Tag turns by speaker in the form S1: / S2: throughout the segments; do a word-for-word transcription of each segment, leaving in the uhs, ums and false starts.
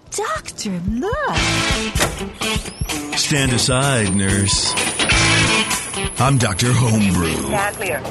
S1: Doctor, look.
S2: Stand aside, nurse. I'm Doctor Homebrew.
S3: Stand clear.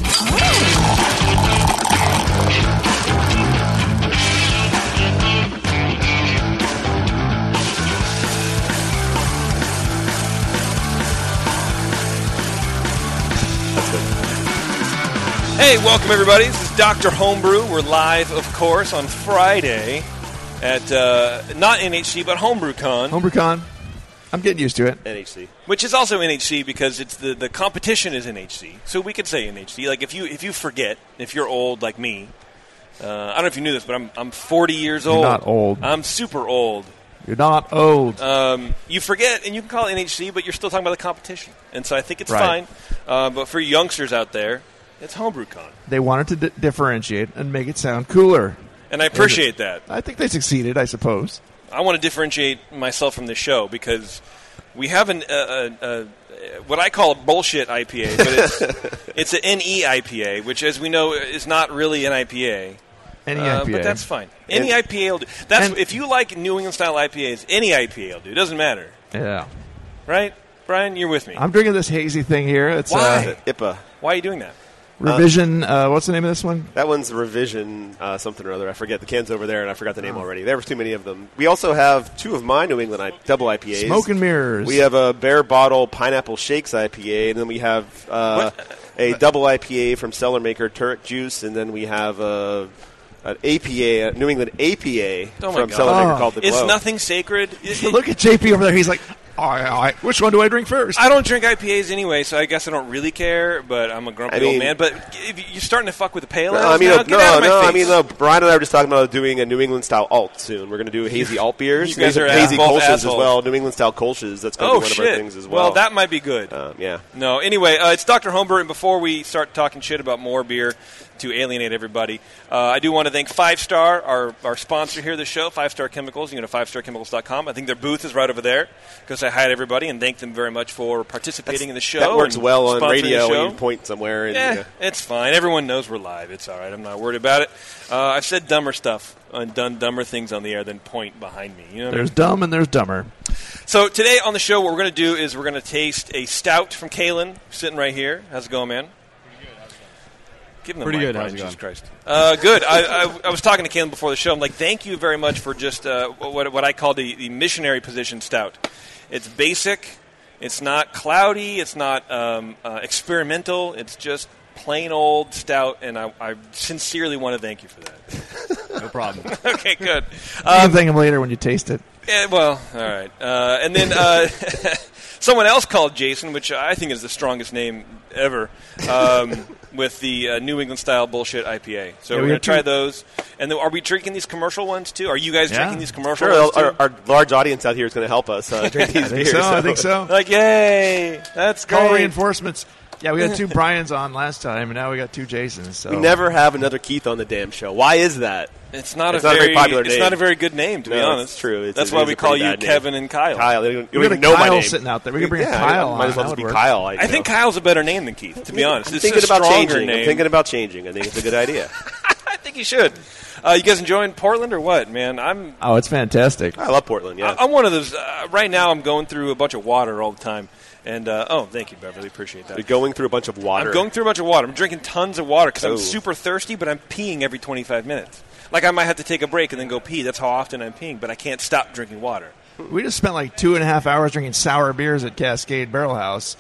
S4: Hey, welcome everybody. This is Doctor Homebrew. We're live, of course, on Friday at, uh, not N H C, but HomebrewCon.
S5: HomebrewCon. I'm getting used to it.
S4: N H C. Which is also N H C because it's the, the competition is N H C. So we could say N H C. Like, if you if you forget, if you're old like me, uh, I don't know if you knew this, but I'm I'm forty years old.
S5: You're not old.
S4: I'm super old.
S5: You're not old.
S4: Um, you forget, and you can call it N H C, but you're still talking about the competition. And so I think it's
S5: Right.
S4: fine. Uh, but for youngsters out there, it's HomebrewCon.
S5: They wanted to di- differentiate and make it sound cooler.
S4: And I appreciate that.
S5: I think they succeeded, I suppose.
S4: I want to differentiate myself from the show because we have an, uh, uh, uh, what I call a bullshit I P A, but it's, it's an N E I P A, which, as we know, is not really an I P A.
S5: Any
S4: uh,
S5: I P A.
S4: But that's fine. Any I P A will do. That's,
S5: and,
S4: if you like New England-style I P As, any I P A will do. It doesn't matter.
S5: Yeah.
S4: Right? Brian, you're with me.
S5: I'm drinking this hazy thing here. It's
S4: Why?
S5: Uh,
S6: I P A.
S4: Why are you doing that?
S5: Revision, uh, what's the name of this one?
S6: That one's Revision uh, something or other. I forget. The can's over there, and I forgot the name already. There were too many of them. We also have two of my New England I- double I P As.
S5: Smoke and Mirrors.
S6: We have a Bare Bottle Pineapple Shakes I P A, and then we have uh, a double I P A from Cellar Maker Turret Juice, and then we have a, an A P A, a New England A P A
S4: Oh my
S6: from
S4: God.
S6: Cellar Maker
S5: Oh.
S6: called The
S4: It's
S6: Glow.
S4: nothing sacred. It- it-
S5: Look at J P over there. He's like, all right, all right, which one do I drink first?
S4: I don't drink I P As anyway, so I guess I don't really care, but I'm a grumpy
S6: I mean-
S4: old man. But if you're starting to fuck with the pale
S6: No,
S4: ales
S6: I mean,
S4: now,
S6: no,
S4: get out of my
S6: no.
S4: face.
S6: I mean, no. Brian and I were just talking about doing a New England style alt soon. We're going to do hazy alt beers.
S4: You guys
S6: These
S4: are
S6: hazy
S4: both
S6: Kolsch's as
S4: assholes.
S6: well. New England style Kolsch's. That's going to
S4: Oh,
S6: be one
S4: shit.
S6: of our things as well.
S4: that might be good.
S6: Um, yeah.
S4: No, anyway, uh, it's Doctor Homebrew, and before we start talking shit about more beer to alienate everybody, uh, I do want to thank Five Star, our, our sponsor here of the show, Five Star Chemicals. You can go to five star chemicals dot com. I think their booth is right over there. Go say hi to everybody and thank them very much for participating in the show.
S6: That works
S4: and
S6: well on
S4: sponsoring
S6: radio
S4: the show.
S6: when you point somewhere. And,
S4: Yeah,
S6: you know.
S4: it's fine. Everyone knows we're live. It's all right. I'm not worried about it. Uh, I've said dumber stuff and done dumber things on the air than point behind me. You know what I mean?
S5: There's dumb and there's dumber.
S4: So today on the show, what we're going to do is we're going to taste a stout from Kalen, sitting right here. How's it going, man? Give him the
S7: Pretty
S4: mic,
S7: good.
S4: Brian,
S7: How's it
S4: Jesus
S7: going?
S4: Christ. Uh, good. I, I, I was talking to Kalen before the show. I'm like, thank you very much for just uh, what, what I call the, the missionary position stout. It's basic. It's not cloudy. It's not um, uh, experimental. It's just plain old stout, and I, I sincerely want to thank you for that.
S7: No problem.
S4: Okay, good.
S5: You
S4: Um,
S5: can thank him later when you taste it.
S4: Yeah, well, all right. Uh, and then uh, someone else called Jason, which I think is the strongest name ever, um, with the uh, New England-style bullshit I P A. So
S5: Yeah,
S4: we're
S5: we
S4: going to
S5: have
S4: try
S5: two-
S4: those. And then are we drinking these commercial ones, too? Are you guys
S5: Yeah.
S4: drinking these commercial
S6: Sure,
S4: ones, too?
S6: our, our large audience out here is going to help us uh, drink these
S5: I think
S6: beers.
S5: so, I think so.
S4: Like, yay! That's
S5: Call
S4: great.
S5: reinforcements. Yeah, we had two Brians on last time, and now we got two Jasons. So.
S6: We never have another Keith on the damn show. Why is that?
S4: It's not,
S6: It's
S4: a,
S6: not a
S4: very,
S6: very popular
S4: It's
S6: name.
S4: not a very good name, to be
S6: No,
S4: honest.
S6: it's true. It's-
S4: That's
S6: it
S4: why
S6: is
S4: we
S6: a
S4: call
S6: pretty
S4: you
S6: bad name.
S4: Kevin and Kyle.
S6: Kyle. You don't, you
S5: We
S6: don't
S5: got
S6: even
S5: a
S6: know my
S5: Kyle
S6: name.
S5: sitting out there. We could bring a
S6: yeah,
S5: Kyle
S6: might
S5: on.
S6: as well
S5: That
S6: just be
S5: would work.
S6: Kyle. I,
S4: I think Kyle's a better name than Keith, to be honest.
S6: I'm
S4: It's
S6: thinking
S4: a
S6: about
S4: stronger
S6: changing.
S4: name.
S6: I'm thinking about changing. I think it's a good idea.
S4: I think you should. Uh, you guys enjoying Portland or what, man? I'm
S5: Oh, it's fantastic.
S6: I love Portland. Yeah.
S4: I- I'm one of those. Uh, right now, I'm going through a bunch of water all the time. And, uh, oh, thank you, Beverly. Appreciate that.
S6: You're going through a bunch of water.
S4: I'm going through a bunch of water. I'm drinking tons of water because
S6: Oh.
S4: I'm super thirsty, but I'm peeing every twenty-five minutes. Like, I might have to take a break and then go pee. That's how often I'm peeing, but I can't stop drinking water.
S5: We just spent like two and a half hours drinking sour beers at Cascade Barrel House.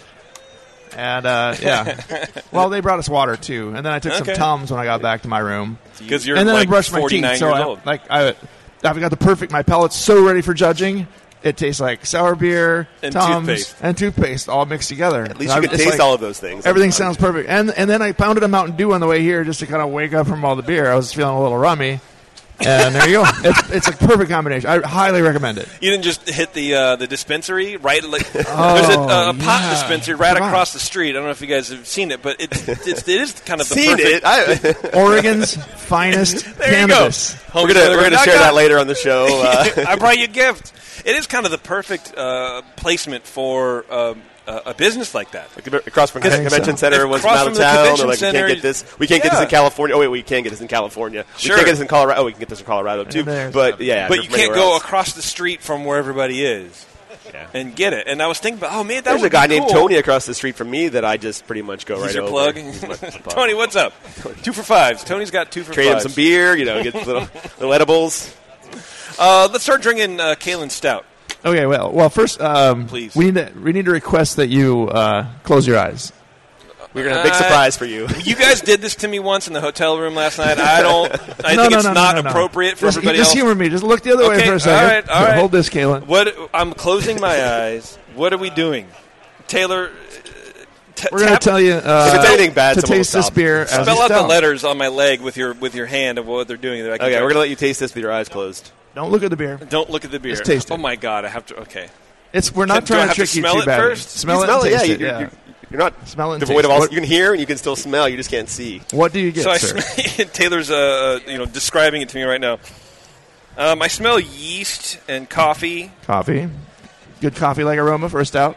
S5: And, uh, yeah. Well, they brought us water, too. And then I took
S4: Okay.
S5: some Tums when I got back to my room.
S4: Because you're
S5: and then
S4: like
S5: I brushed my
S4: forty-nine
S5: teeth. So
S4: years
S5: I,
S4: old.
S5: like, I, I've got the perfect, my palate's so ready for judging. It tastes like sour beer,
S4: And
S5: Tums,
S4: toothpaste.
S5: and toothpaste all mixed together.
S6: At least you can taste all of those things.
S5: Everything sounds perfect. And and then I pounded a Mountain Dew on the way here just to kind of wake up from all the beer. I was feeling a little rummy. And there you go. It's, it's a perfect combination. I highly recommend it.
S4: You didn't just hit the uh, the dispensary, right? Like,
S5: Oh,
S4: there's a, a, a pot
S5: yeah.
S4: dispensary right
S5: Come on.
S4: across the street. I don't know if you guys have seen it, but it's, it's, it is kind of the
S6: Seen
S4: perfect.
S6: it. I,
S5: Oregon's finest
S4: There
S5: cannabis.
S4: you go.
S6: we're
S4: Homer's
S6: gonna we're
S4: go,
S6: gonna
S4: "I
S6: share
S4: got-
S6: that later on the show. Uh,
S4: I brought you a gift. It is kind of the perfect uh, placement for um, a, a business like that.
S6: Like across from the convention
S5: so.
S6: center was
S4: Across
S6: out
S4: from
S6: of
S4: the
S6: town.
S4: convention
S6: Or like,
S4: center,
S6: we can't get this. We can't
S4: yeah.
S6: get this in California. Oh, wait, we can get this in California.
S4: Sure.
S6: We can't get this in Colorado. Oh, we can get this in Colorado, too.
S5: there's
S6: But,
S5: nothing.
S6: yeah.
S4: But you
S6: from
S4: can't
S6: anywhere
S4: go
S6: else.
S4: across the street from where everybody is
S6: Yeah.
S4: and get it. And I was thinking, about, oh, man, that
S6: There's
S4: would
S6: a guy
S4: be
S6: named
S4: cool.
S6: Tony across the street from me that I just pretty much go
S4: He's
S6: right
S4: your
S6: over.
S4: plug.
S6: He's my- my plug.
S4: Tony, what's up? Two for fives. Tony's got two for
S6: Trade him
S4: fives.
S6: some beer, you know, get little, little edibles.
S4: Uh, let's start drinking uh, Kalen Stout.
S5: Okay, well, well, first, um,
S4: Please.
S5: we need to we need to request that you uh, close your eyes.
S6: We're going to have a big
S4: Uh,
S6: surprise for you.
S4: You guys did this to me once in the hotel room last night. I don't. I
S5: no,
S4: think
S5: no,
S4: it's
S5: no,
S4: not
S5: no, no, no.
S4: appropriate for
S5: just,
S4: everybody
S5: just
S4: else.
S5: humor me. Just look the other way
S4: Okay,
S5: for a
S4: all
S5: second.
S4: right, all right.
S5: Hold this, Kalen.
S4: What? I'm closing my eyes. What are we doing, Taylor? T-
S5: We're going to
S4: tap-
S5: tell you uh,
S6: If it's anything bad,
S5: to
S6: someone will
S5: taste this
S6: stop.
S5: beer as
S4: Spell
S5: a
S4: out the
S5: stout.
S4: letters on my leg with your with your hand of what they're doing. That I can
S6: Okay,
S4: try-
S6: we're going to let you taste this with your eyes closed.
S5: Don't look at the beer.
S4: Don't look at the beer.
S5: Just taste it.
S4: Oh my god, I have to. Okay.
S5: It's we're not
S4: Do I
S5: trying
S4: have
S5: to
S4: to
S5: trick you
S4: smell
S5: too
S4: it
S5: badly.
S4: first?
S5: Smell
S6: You
S5: it,
S6: smell
S5: and
S6: it, yeah.
S5: taste
S6: You,
S5: it.
S6: you're,
S5: yeah.
S6: you're, you're not
S5: Smell it and
S6: devoid
S5: taste
S6: of
S5: it.
S6: all.
S5: What-
S6: You can hear and you can still smell. You just can't see.
S5: What do you get,
S4: So I
S5: sir?
S4: sm- Taylor's uh, you know describing it to me right now. Um, I smell yeast and coffee,
S5: Coffee. Good coffee-like aroma for a stout.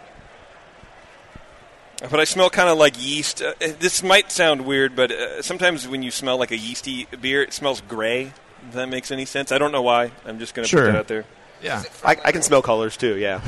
S4: but I smell kind of like yeast. Uh, this might sound weird, but uh, sometimes when you smell like a yeasty beer, it smells gray. If that makes any sense, I don't know why. I'm just going to
S5: Sure.
S4: put that out there.
S5: Yeah.
S6: I, I can smell colors too. Yeah.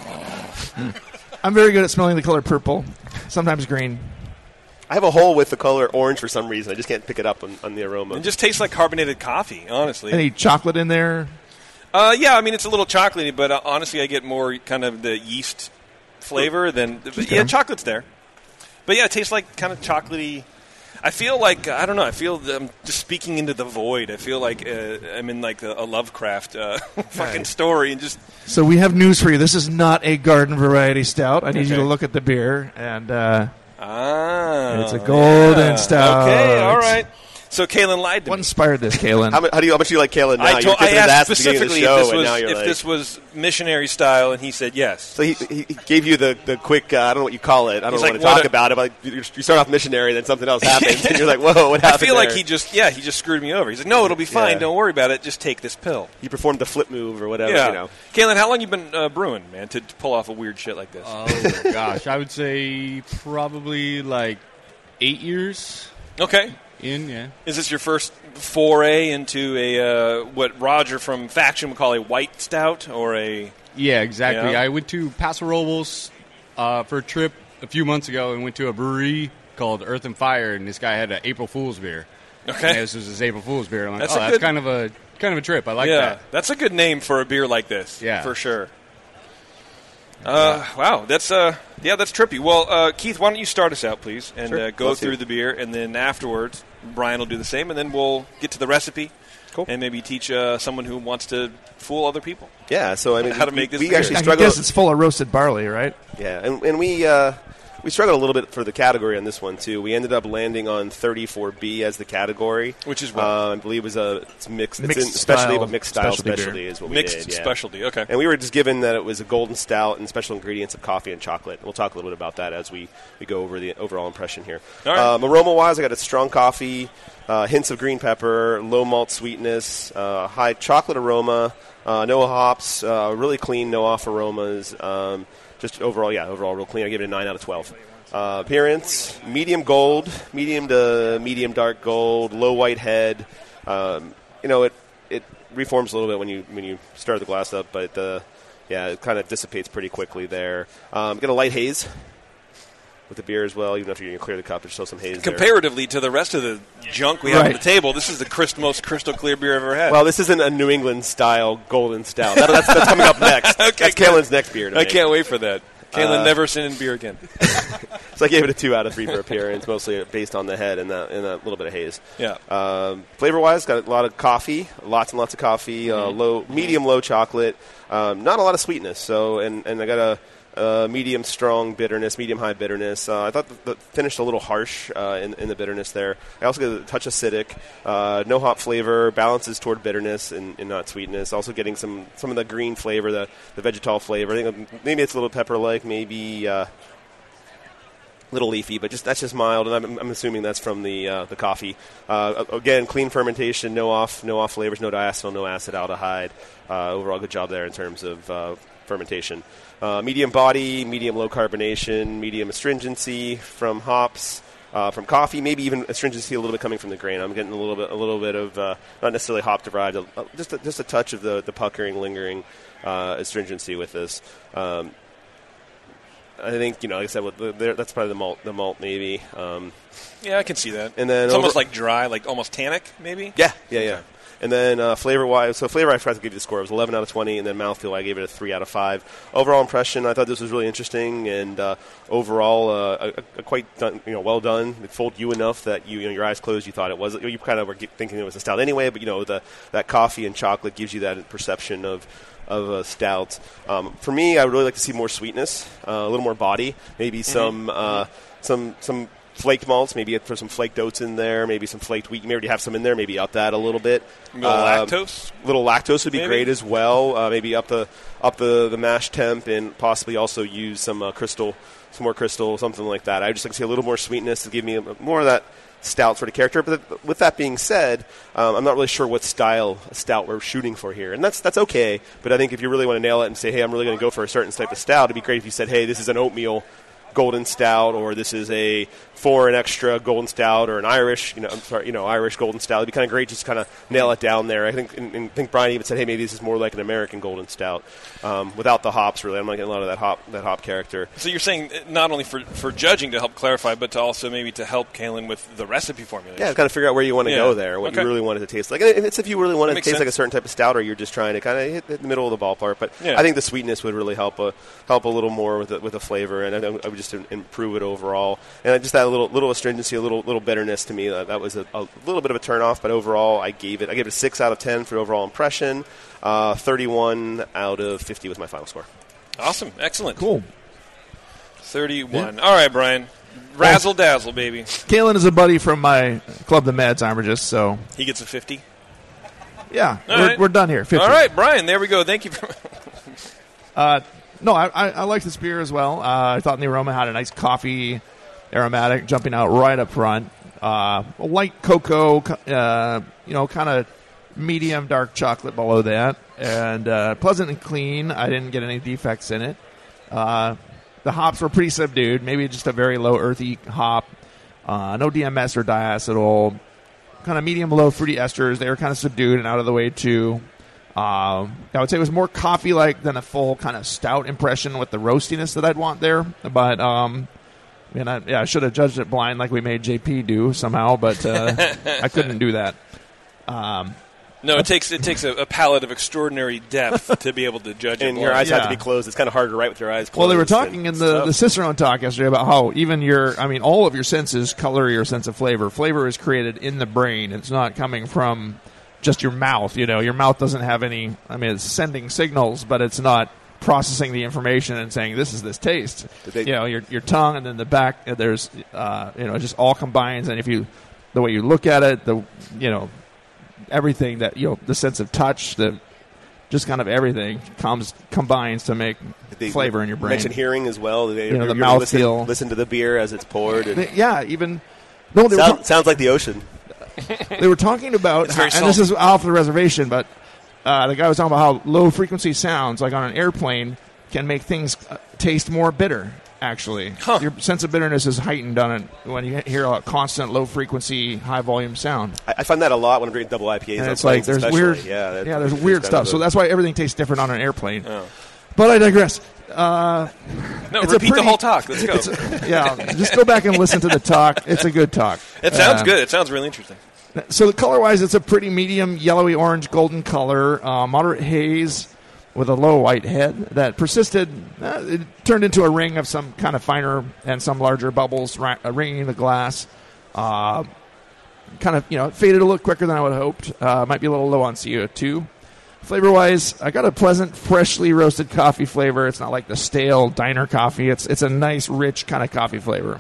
S5: I'm very good at smelling the color purple, sometimes green.
S6: I have a hole with the color orange for some reason. I just can't pick it up on, on the aroma.
S4: It just tastes like carbonated coffee, honestly.
S5: Any chocolate in there?
S4: Uh, yeah, I mean it's a little chocolatey, but uh, honestly, I get more kind of the yeast flavor than but
S5: Okay.
S4: yeah, chocolate's there. But yeah, it tastes like kind of chocolatey. I feel like I don't know. I feel that I'm just speaking into the void. I feel like uh, I'm in like a, a Lovecraft uh, fucking
S5: Right.
S4: story, and just
S5: So we have news for you. This is not a garden variety stout. I need you
S4: Okay.
S5: to look at the beer, and uh,
S4: ah,
S5: It's a golden
S4: yeah.
S5: stout.
S4: Okay, all right. So Kalen lied to
S5: what
S4: me.
S5: inspired this, Kalen?
S6: How, mu- how do you? How much do you like Kalen now?
S4: I,
S6: You
S4: told,
S6: were
S4: I
S6: kissing his
S4: asked
S6: ass at the beginning of
S4: specifically
S6: the show,
S4: if this
S6: and
S4: was
S6: now you're
S4: if
S6: like,
S4: this was missionary style, and he said yes.
S6: So he, he he gave you the, the quick, uh, I don't know what you call it. I don't
S4: He's
S6: know
S4: like,
S6: what to
S4: what
S6: talk
S4: a-
S6: about it, but you, you start off missionary, then something else happens, and you're like, whoa, what
S4: I
S6: happened
S4: feel like
S6: there?
S4: he just yeah he just screwed me over. He's like, no, it'll be fine.
S6: Yeah.
S4: Don't worry about it. Just take this pill.
S6: He performed the flip move or whatever,
S4: Yeah.
S6: you know.
S4: Kalen, how long you been uh, brewing, man, to, to pull off a weird shit like this?
S1: Oh gosh, I would say probably like eight years
S4: okay.
S1: in. Yeah.
S4: Is this your first foray into a uh, what Roger from Faction would call a white stout or a?
S1: Yeah, exactly.
S4: Yeah.
S1: I went to Paso Robles uh, for a trip a few months ago and went to a brewery called Earth and Fire, and this guy had an April Fool's beer.
S4: Okay.
S1: And this was his April Fool's beer. I'm like,
S4: That's
S1: oh,
S4: a
S1: that's
S4: good-
S1: kind of a kind of a trip. I like
S4: yeah,
S1: that.
S4: that's a good name for a beer like this.
S1: Yeah.
S4: for sure. Uh, wow, that's uh, yeah, that's trippy. Well, uh, Keith, why don't you start us out, please, and
S6: Sure.
S4: uh, go
S6: Love to.
S4: through the beer, and then afterwards, Brian will do the same, and then we'll get to the recipe,
S6: Cool.
S4: and maybe teach uh, someone who wants to fool other people.
S6: Yeah, so I mean,
S4: How to
S6: we,
S4: make this
S6: we
S4: beer.
S6: actually
S5: I can
S6: struggle.
S5: guess it's full of roasted barley, right?
S6: Yeah, and, and we uh, we struggled a little bit for the category on this one too. We ended up landing on thirty-four B as the category,
S4: Which is what?
S6: uh, I believe it was a it's mixed,
S5: Mixed
S6: it's in specialty,
S5: style
S6: but mixed style
S5: specialty
S6: specialty,
S5: beer.
S6: is what we
S4: Mixed
S6: did. Yeah.
S4: specialty. Okay.
S6: And we were just given that it was a golden stout and special ingredients of coffee and chocolate. We'll talk a little bit about that as we, we go over the overall impression here.
S4: All right.
S6: Um, aroma-wise, I got a strong coffee, uh, hints of green pepper, low malt sweetness, uh, high chocolate aroma, uh, no hops, uh, really clean, no off aromas. Um, just overall, yeah, overall real clean. I give it a nine out of twelve. Uh, appearance, medium gold, medium to medium dark gold, low white head. Um, you know, it it reforms a little bit when you when you stir the glass up, but uh, yeah, it kind of dissipates pretty quickly there. Um, get a light haze with the beer as well, even after you clear the cup, there's still some haze there.
S4: Comparatively to the rest of the junk we have on
S5: Right.
S4: the table, this is the crystal, most crystal clear beer I've ever had.
S6: Well, this isn't a New England style golden stout. That, that's, that's coming up next.
S4: Okay,
S6: that's
S4: good.
S6: Kalen's next beer. To
S4: I
S6: make.
S4: can't wait for that. Kalen
S6: Uh,
S4: never sent in beer again.
S6: So I gave it a two out of three for appearance, mostly based on the head and that and a little bit of haze.
S4: Yeah.
S6: Um, flavor wise, got a lot of coffee, lots and lots of coffee, uh,
S4: Mm-hmm.
S6: low, medium low chocolate, um, not a lot of sweetness. So and, and I got a. Uh, medium strong bitterness, medium high bitterness. Uh, I thought the, the finished a little harsh uh, in, in the bitterness there. I also get a touch acidic, uh, no hop flavor, balances toward bitterness and, and not sweetness. Also getting some, some of the green flavor, the, the vegetal flavor. I think maybe it's a little pepper-like, maybe uh, little leafy, but just that's just mild, and I'm, I'm assuming that's from the uh, the coffee. Uh, again, clean fermentation, no off, no off flavors, no diacetyl, no acetaldehyde. Uh, overall, good job there in terms of uh, fermentation. Uh, medium body, medium low carbonation, medium astringency from hops, uh, from coffee, maybe even astringency a little bit coming from the grain. I'm getting a little bit, a little bit of uh, not necessarily hop derived, uh, just a, just a touch of the the puckering, lingering uh, astringency with this. Um, I think, you know, like I said, with the, that's probably the malt, the malt maybe. Um,
S4: yeah, I can see that.
S6: And then
S4: it's
S6: over,
S4: almost like dry, like almost tannic, maybe.
S6: Yeah, yeah, yeah. And then uh, flavor-wise, so flavor I forgot to give you the score. It was eleven out of twenty, and then mouthfeel I gave it a three out of five. Overall impression, I thought this was really interesting, and uh, overall, uh, a, a quite done, you know, well done. It fooled you enough that you, you know, your eyes closed. You thought it was. You kind of were thinking it was a stout anyway, but you know, the that coffee and chocolate gives you that perception of. of a stout. Um, for me, I would really like to see more sweetness, uh, a little more body, maybe some mm-hmm. uh, some some flaked malts, maybe put some flaked oats in there, maybe some flaked wheat. You may already have some in there, maybe up that a little bit.
S4: A little um, lactose?
S6: little lactose would be
S4: maybe?
S6: great as well. Uh, maybe up the up the, the mash temp, and possibly also use some uh, crystal, some more crystal, something like that. I would just like to see a little more sweetness to give me a, more of that stout sort of character. But with that being said, um, I'm not really sure what style of stout we're shooting for here, and that's that's okay. But I think if you really want to nail it and say, hey, I'm really going to go for a certain type of stout, it'd be great if you said, hey, this is an oatmeal golden stout, or this is a foreign extra golden stout, or an Irish, you know, I'm sorry, you know, Irish golden stout. It'd be kind of great just kind of nail it down there. I think, and, and I think Brian even said, hey, maybe this is more like an American golden stout, um, without the hops. Really, I'm not getting a lot of that hop, that hop character.
S4: So you're saying not only for, for judging to help clarify, but to also maybe to help Kalen with the recipe formulation.
S6: Yeah, kind of figure out where you want to
S4: yeah.
S6: go there, what
S4: okay.
S6: you really want it to taste like. And it's if you really want it to taste
S4: sense.
S6: like a certain type of stout, or you're just trying to kind of hit the middle of the ballpark. But
S4: yeah.
S6: I think the sweetness would really help a help a little more with the, with the flavor, and I, I would just improve it overall. And just that little little astringency, a little little bitterness to me. Uh, that was a, a little bit of a turnoff, but overall, I gave it I gave it a six out of ten for overall impression. Uh, Thirty-one out of fifty was my final score.
S4: Awesome, excellent,
S5: cool.
S4: Thirty-one. Yeah. All right, Brian. Razzle dazzle, baby.
S5: Kalen is a buddy from my club, the Meds Armitage, so
S4: he gets a fifty.
S5: Yeah,
S4: All
S5: we're,
S4: right.
S5: we're done here. fifty.
S4: All right, Brian. There we go. Thank you. For
S5: uh, no, I, I, I like this beer as well. Uh, I thought the aroma had a nice coffee aromatic jumping out right up front. Uh, light cocoa, uh, you know, kind of medium dark chocolate below that, and uh, pleasant and clean. I didn't get any defects in it. Uh, the hops were pretty subdued, maybe just a very low earthy hop. Uh, no D M S or diacetyl. Kind of medium low fruity esters. They were kind of subdued and out of the way too. Um, I would say it was more coffee-like than a full kind of stout impression with the roastiness that I'd want there. But um, and I, yeah, I should have judged it blind like we made J P do somehow, but uh, I couldn't do that. Um,
S4: no, it takes it takes a, a palate of extraordinary depth to be able to judge it.
S6: And
S4: blind.
S6: your eyes
S5: Yeah.
S6: have to be closed. It's kind of hard to write with your eyes closed.
S5: Well, they were talking in the,
S6: stuff.
S5: the Cicerone talk yesterday about how even your, I mean, all of your senses color your sense of flavor. Flavor is created in the brain. It's not coming from just your mouth. You know, your mouth doesn't have any, I mean, it's sending signals, but it's not processing the information and saying, this is this taste.
S6: They,
S5: You know, your your tongue and then the back, uh, there's, uh, you know, it just all combines. And if you, the way you look at it, the, you know, everything that, you know, the sense of touch, the, just kind of everything comes combines to make
S6: they
S5: flavor in your brain.
S6: Mention hearing as well. They,
S5: You know, the
S6: you're gonna listen,
S5: mouthfeel.
S6: listen to the beer as it's poured. And
S5: They- yeah, even no, they were,
S6: sound,
S5: ta-
S6: sounds like the ocean.
S5: they were talking about,
S4: It's very
S5: and this
S4: salty.
S5: is off the reservation, but uh, the guy was talking about how low frequency sounds, like on an airplane, can make things uh, taste more bitter. Actually,
S4: Huh.
S5: your sense of bitterness is heightened on it when you hear a constant low frequency, high volume sound.
S6: I, I find that a lot when I'm drinking double I P As.
S5: And
S6: on
S5: it's like
S6: planes
S5: there's
S6: especially.
S5: weird,
S6: yeah, that-
S5: yeah, there's
S6: it's
S5: weird
S6: kind
S5: stuff.
S6: of
S5: So
S6: a-
S5: that's why everything tastes different on an airplane.
S4: Oh.
S5: But I digress. Uh,
S4: No,
S5: It's a
S4: repeat the
S5: pretty-
S4: whole talk. Let's go.
S5: it's- yeah, just go back and listen to the talk. It's a good talk.
S4: It sounds
S5: Uh,
S4: good. It sounds really interesting.
S5: So the color-wise, it's a pretty medium yellowy orange golden color, uh, moderate haze with a low white head that persisted. Uh, it turned into a ring of some kind of finer and some larger bubbles ri- uh, ringing the glass. Uh, kind of, you know, it faded a little quicker than I would have hoped. Uh, might be a little low on C O two. Flavor-wise, I got a pleasant, freshly roasted coffee flavor. It's not like the stale diner coffee. It's it's a nice, rich kind of coffee flavor.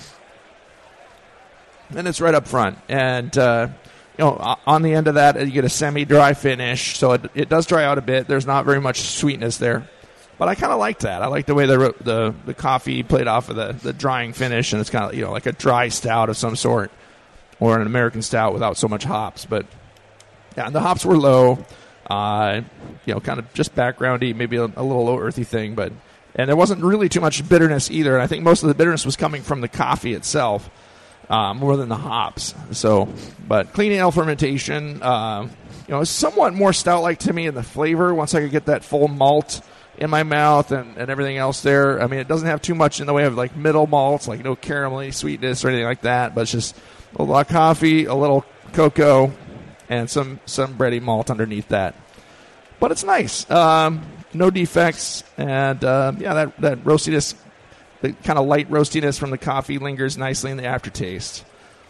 S5: And it's right up front. And, uh, you know, o- on the end of that, you get a semi-dry finish. So it, it does dry out a bit. There's not very much sweetness there. But I kind of liked that. I like the way the the the coffee played off of the, the drying finish, and it's kind of, you know, like a dry stout of some sort, or an American stout without so much hops. But yeah, the hops were low, uh, you know, kind of just backgroundy, maybe a, a little low earthy thing, but and there wasn't really too much bitterness either. And I think most of the bitterness was coming from the coffee itself, uh, more than the hops. So, but clean ale fermentation, uh, you know, is somewhat more stout-like to me in the flavor. Once I could get that full malt in my mouth and, and everything else there. I mean, it doesn't have too much in the way of like middle malts, like no caramelly sweetness or anything like that, but it's just a lot of coffee, a little cocoa, and some, some bready malt underneath that. But it's nice. Um, no defects. And, uh, yeah, that, that roastiness, the kind of light roastiness from the coffee lingers nicely in the aftertaste.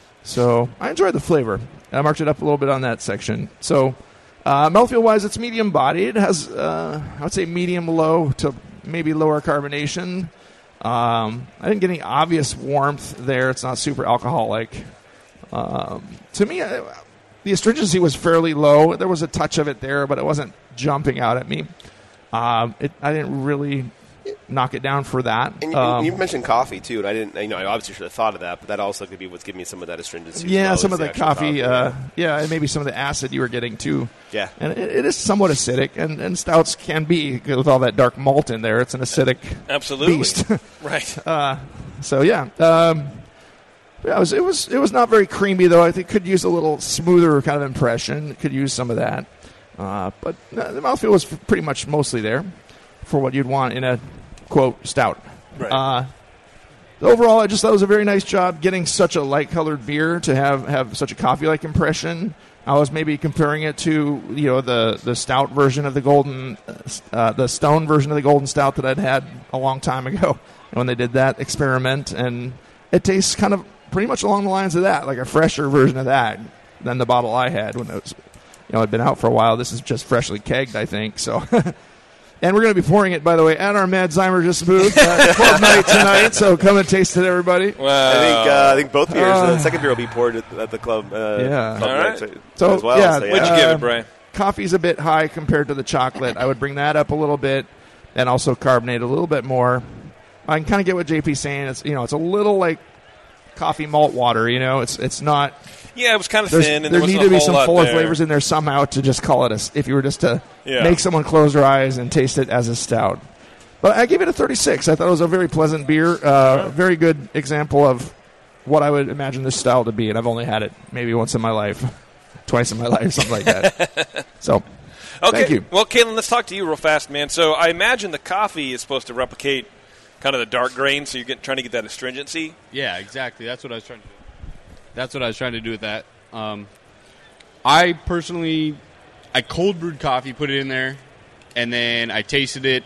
S5: So I enjoyed the flavor. I marked it up a little bit on that section. So uh, mouthfeel-wise, it's medium-bodied. It has, uh, I would say, medium-low to maybe lower carbonation. Um, I didn't get any obvious warmth there. It's not super alcoholic. Um, to me, I, the astringency was fairly low. There was a touch of it there, but it wasn't jumping out at me. Um, it, I didn't really knock it down for that.
S6: And you,
S5: um,
S6: you mentioned coffee too, and I didn't. You know, I obviously should have thought of that, but that also could be what's giving me some of that astringency.
S5: Yeah,
S6: as well,
S5: some
S6: is
S5: of the,
S6: actual
S5: coffee,
S6: coffee
S5: uh,
S6: yeah.
S5: yeah, and maybe some of the acid you were getting too.
S6: Yeah,
S5: and it, it is somewhat acidic, and, and stouts can be with all that dark malt in there. It's an acidic
S4: Absolutely.
S5: beast,
S4: right?
S5: Uh, so yeah, um, yeah, it was it was it was not very creamy though. I think could use a little smoother kind of impression. Could use some of that, uh, but uh, the mouthfeel was pretty much mostly there for what you'd want in a quote stout.
S4: Right.
S5: Uh, overall, I just thought it was a very nice job getting such a light-colored beer to have, have such a coffee-like impression. I was maybe comparing it to, you know, the, the stout version of the golden, uh, the stone version of the golden stout that I'd had a long time ago when they did that experiment, and it tastes kind of pretty much along the lines of that, like a fresher version of that than the bottle I had when it was, you know, it'd been out for a while. This is just freshly kegged, I think. So. And we're going to be pouring it, by the way, at our Mad Zymergist booth at twelve night tonight. So come and taste it, everybody.
S4: Wow.
S6: I think uh, I think both beers.
S5: Uh,
S6: the second beer will be poured at, at the club. Uh,
S5: Yeah.
S6: club
S4: All
S6: night
S4: right.
S5: So,
S6: as well.
S5: yeah,
S6: so,
S4: What'd you
S5: Uh,
S4: give it, Brian?
S5: Coffee's a bit high compared to the chocolate. I would bring that up a little bit, and also carbonate a little bit more. I can kind of get what J P's saying. It's, you know, it's a little like coffee malt water. You know, it's it's not.
S4: Yeah, it was kind of
S5: There's,
S4: thin, and
S5: there
S4: there
S5: need
S4: wasn't
S5: to
S4: a
S5: be
S4: whole
S5: some
S4: lot
S5: fuller
S4: there.
S5: flavors in there somehow to just call it a. If you were just to
S4: Yeah.
S5: make someone close their eyes and taste it as a stout. But I gave it a thirty-six. I thought it was a very pleasant beer. Uh, very good example of what I would imagine this style to be, and I've only had it maybe once in my life, twice in my life, something like that. So,
S4: Okay.
S5: thank you.
S4: Well, Caitlin, let's talk to you real fast, man. So I imagine the coffee is supposed to replicate kind of the dark grain, so you're getting, trying to get that astringency.
S1: Yeah, exactly. That's what I was trying to do. That's what I was trying to do with that. Um, I personally, I cold brewed coffee, put it in there, and then I tasted it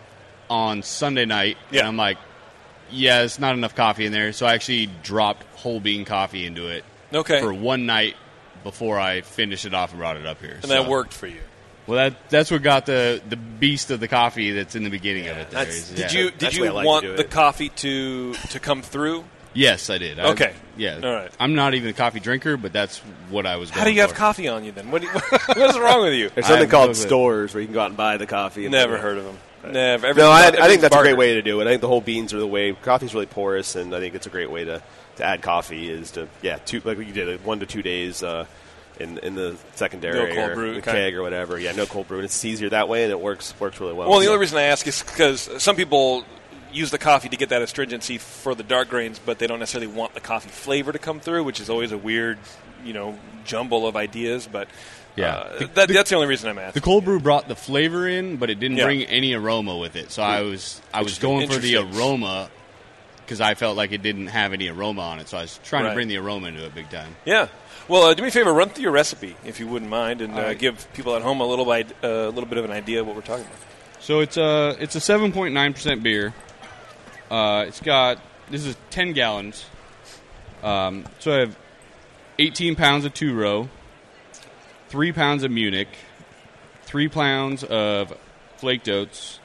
S1: on Sunday night,
S4: Yeah.
S1: and I'm like, yeah, it's not enough coffee in there, so I actually dropped whole bean coffee into it
S4: Okay.
S1: for one night before I finished it off and brought it up here.
S4: And that worked for you.
S1: Well, that that's what got the, the beast of the coffee that's in the beginning of it. There.
S6: That's-
S1: is-
S4: Did
S1: yeah.
S4: you did
S6: That's the way
S4: you
S6: I like to
S4: want
S6: do
S4: the
S6: it.
S4: coffee to to come through?
S1: Yes, I did. I-
S4: Okay.
S1: Yeah.
S4: All right.
S1: I'm not even a coffee drinker, but that's what I was going
S4: How do you have
S1: for.
S4: coffee on you then? What do you, what's wrong with you?
S6: There's something
S1: I
S6: called
S1: love it.
S6: stores where you can go out and buy the coffee. and
S4: Never
S6: then-
S4: heard of them. Never.
S6: No, I, I
S4: Everything's
S6: think that's a
S4: barter.
S6: great way to do it. I think the whole beans are the way. Coffee's really porous, and I think it's a great way to, to add coffee. Is to yeah, two like you did, one to two days uh, in in the secondary
S4: No cold
S6: or
S4: brew,
S6: the
S4: okay.
S6: keg or whatever. Yeah, no cold brew, and it's easier that way, and it works works really well.
S4: Well, the
S6: So-
S4: only reason I ask is because some people use the coffee to get that astringency for the dark grains, but they don't necessarily want the coffee flavor to come through, which is always a weird, you know, jumble of ideas. But
S1: Yeah.
S4: uh,
S1: The-
S4: that,
S1: the-
S4: that's the only reason I'm asking.
S1: The cold brew brought the flavor in, but it didn't
S4: Yeah.
S1: bring any aroma with it. So I was I was
S4: Interesting.
S1: going for the
S4: Interesting.
S1: aroma because I felt like it didn't have any aroma on it. So I was trying
S4: Right.
S1: to bring the aroma into it big time.
S4: Yeah. Well, uh, do me a favor, run through your recipe if you wouldn't mind, and uh,
S1: All right.
S4: give people at home a little bit, uh, a little bit of an idea of what we're talking about.
S1: So it's a it's a seven point nine percent beer. Uh, it's got this is ten gallons. Um, so I have eighteen pounds of two row, three pounds of Munich, three pounds of flaked oats,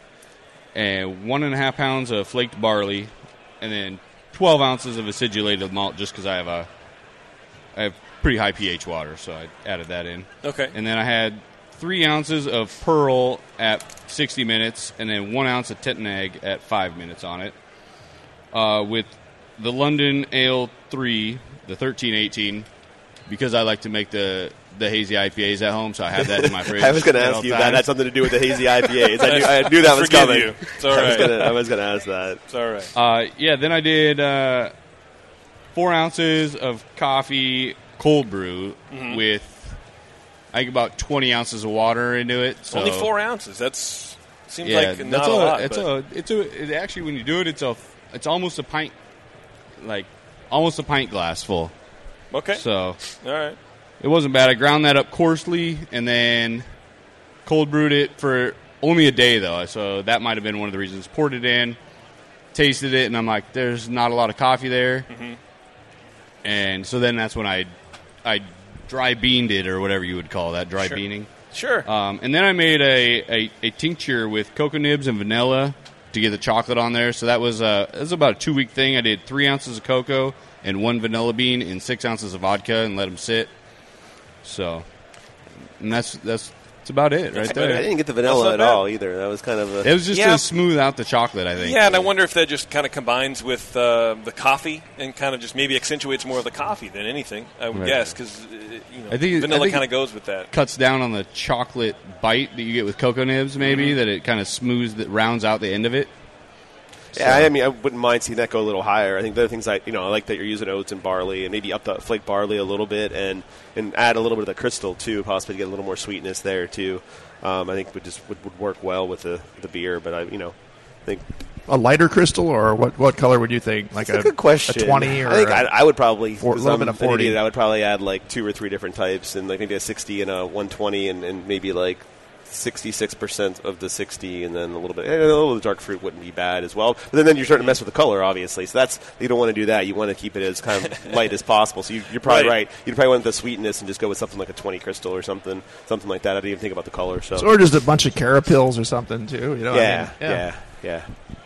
S1: and one and a half pounds of flaked barley, and then twelve ounces of acidulated malt. Just because I have a I have pretty high pH water, so I added that in.
S4: Okay.
S1: And then I had three ounces of Pearl at sixty minutes, and then one ounce of Tettenegg at five minutes on it. Uh, with the London Ale three, the thirteen eighteen, because I like to make the the hazy I P As at home, so I have that in my fridge.
S6: I was going to
S1: at
S6: ask
S1: all
S6: you if
S1: times.
S6: that had something to do with the hazy I P As. I knew, I knew that was
S4: Forgive
S6: coming.
S4: you. It's all
S6: I was
S4: right.
S6: gonna- I was going to ask that.
S4: It's all right.
S1: Uh, yeah, then I did uh, four ounces of coffee cold brew
S4: Mm-hmm.
S1: with, I think, about twenty ounces of water into it. So,
S4: Only four ounces. That's seems
S1: yeah,
S4: like
S1: that's
S4: not
S1: a,
S4: a lot.
S1: It's
S4: but-
S1: a, it's a, it actually, when you do it, it's a, it's almost a pint, like almost a pint glass full.
S4: okay.
S1: So
S4: All right.
S1: it wasn't bad. I ground that up coarsely and then cold brewed it for only a day, though. So that might have been one of the reasons. Poured it in, tasted it, and I'm like, there's not a lot of coffee there.
S4: Mm-hmm.
S1: And so then that's when I, I dry beaned it, or whatever you would call that, dry
S4: Sure.
S1: beaning.
S4: Sure.
S1: Um, and then I made a, a, a tincture with cocoa nibs and vanilla to get the chocolate on there. So that was, uh, that was about a two-week thing. I did three ounces of cocoa and one vanilla bean and six ounces of vodka and let them sit. So, and that's that's that's about it right
S6: I
S1: there.
S6: didn't get the
S4: That's
S6: vanilla
S4: not
S6: at
S4: bad.
S6: all either. That was kind of a...
S1: It was just
S4: Yeah.
S1: to smooth out the chocolate, I think.
S4: Yeah, and I wonder if that just kind of combines with uh, the coffee and kind of just maybe accentuates more of the coffee than anything, I would
S1: Right.
S4: guess, because uh, you know,
S1: I think it- I
S4: vanilla
S1: think
S4: kind
S1: it-
S4: of goes with that.
S1: Cuts down on the chocolate bite that you get with cocoa nibs, maybe,
S4: Mm-hmm.
S1: that it kind of smooths, that rounds out the end of it.
S6: Yeah, I mean, I wouldn't mind seeing that go a little higher. I think the other things I, you know, I like that you're using oats and barley, and maybe up the flake barley a little bit, and, and add a little bit of the crystal too, possibly to get a little more sweetness there too. Um, I think would just would, would work well with the the beer, but I, you know, I think
S5: A lighter crystal, or what? What color would you think? Like
S6: it's a, good question.
S5: A twenty, or
S6: I think
S5: a-
S6: I, I would probably
S5: Four-
S6: because
S5: little
S6: I'm
S5: bit of
S6: an
S5: forty.
S6: idiot, I would probably add like two or three different types, and like maybe a sixty and a one twenty, and, and maybe like sixty-six percent of the sixty, and then a little bit. And a little of the dark fruit wouldn't be bad as well. But then, then you're starting to mess with the color, obviously. So that's you don't want to do that. You want to keep it as kind of light as possible. So you, you're probably
S4: Right.
S6: right. You'd probably want the sweetness and just go with something like a twenty crystal or something, something like that. I didn't even think about the color. So,
S5: or just a bunch of carapils or something too. You know?
S6: yeah,
S5: I mean,
S6: yeah, yeah.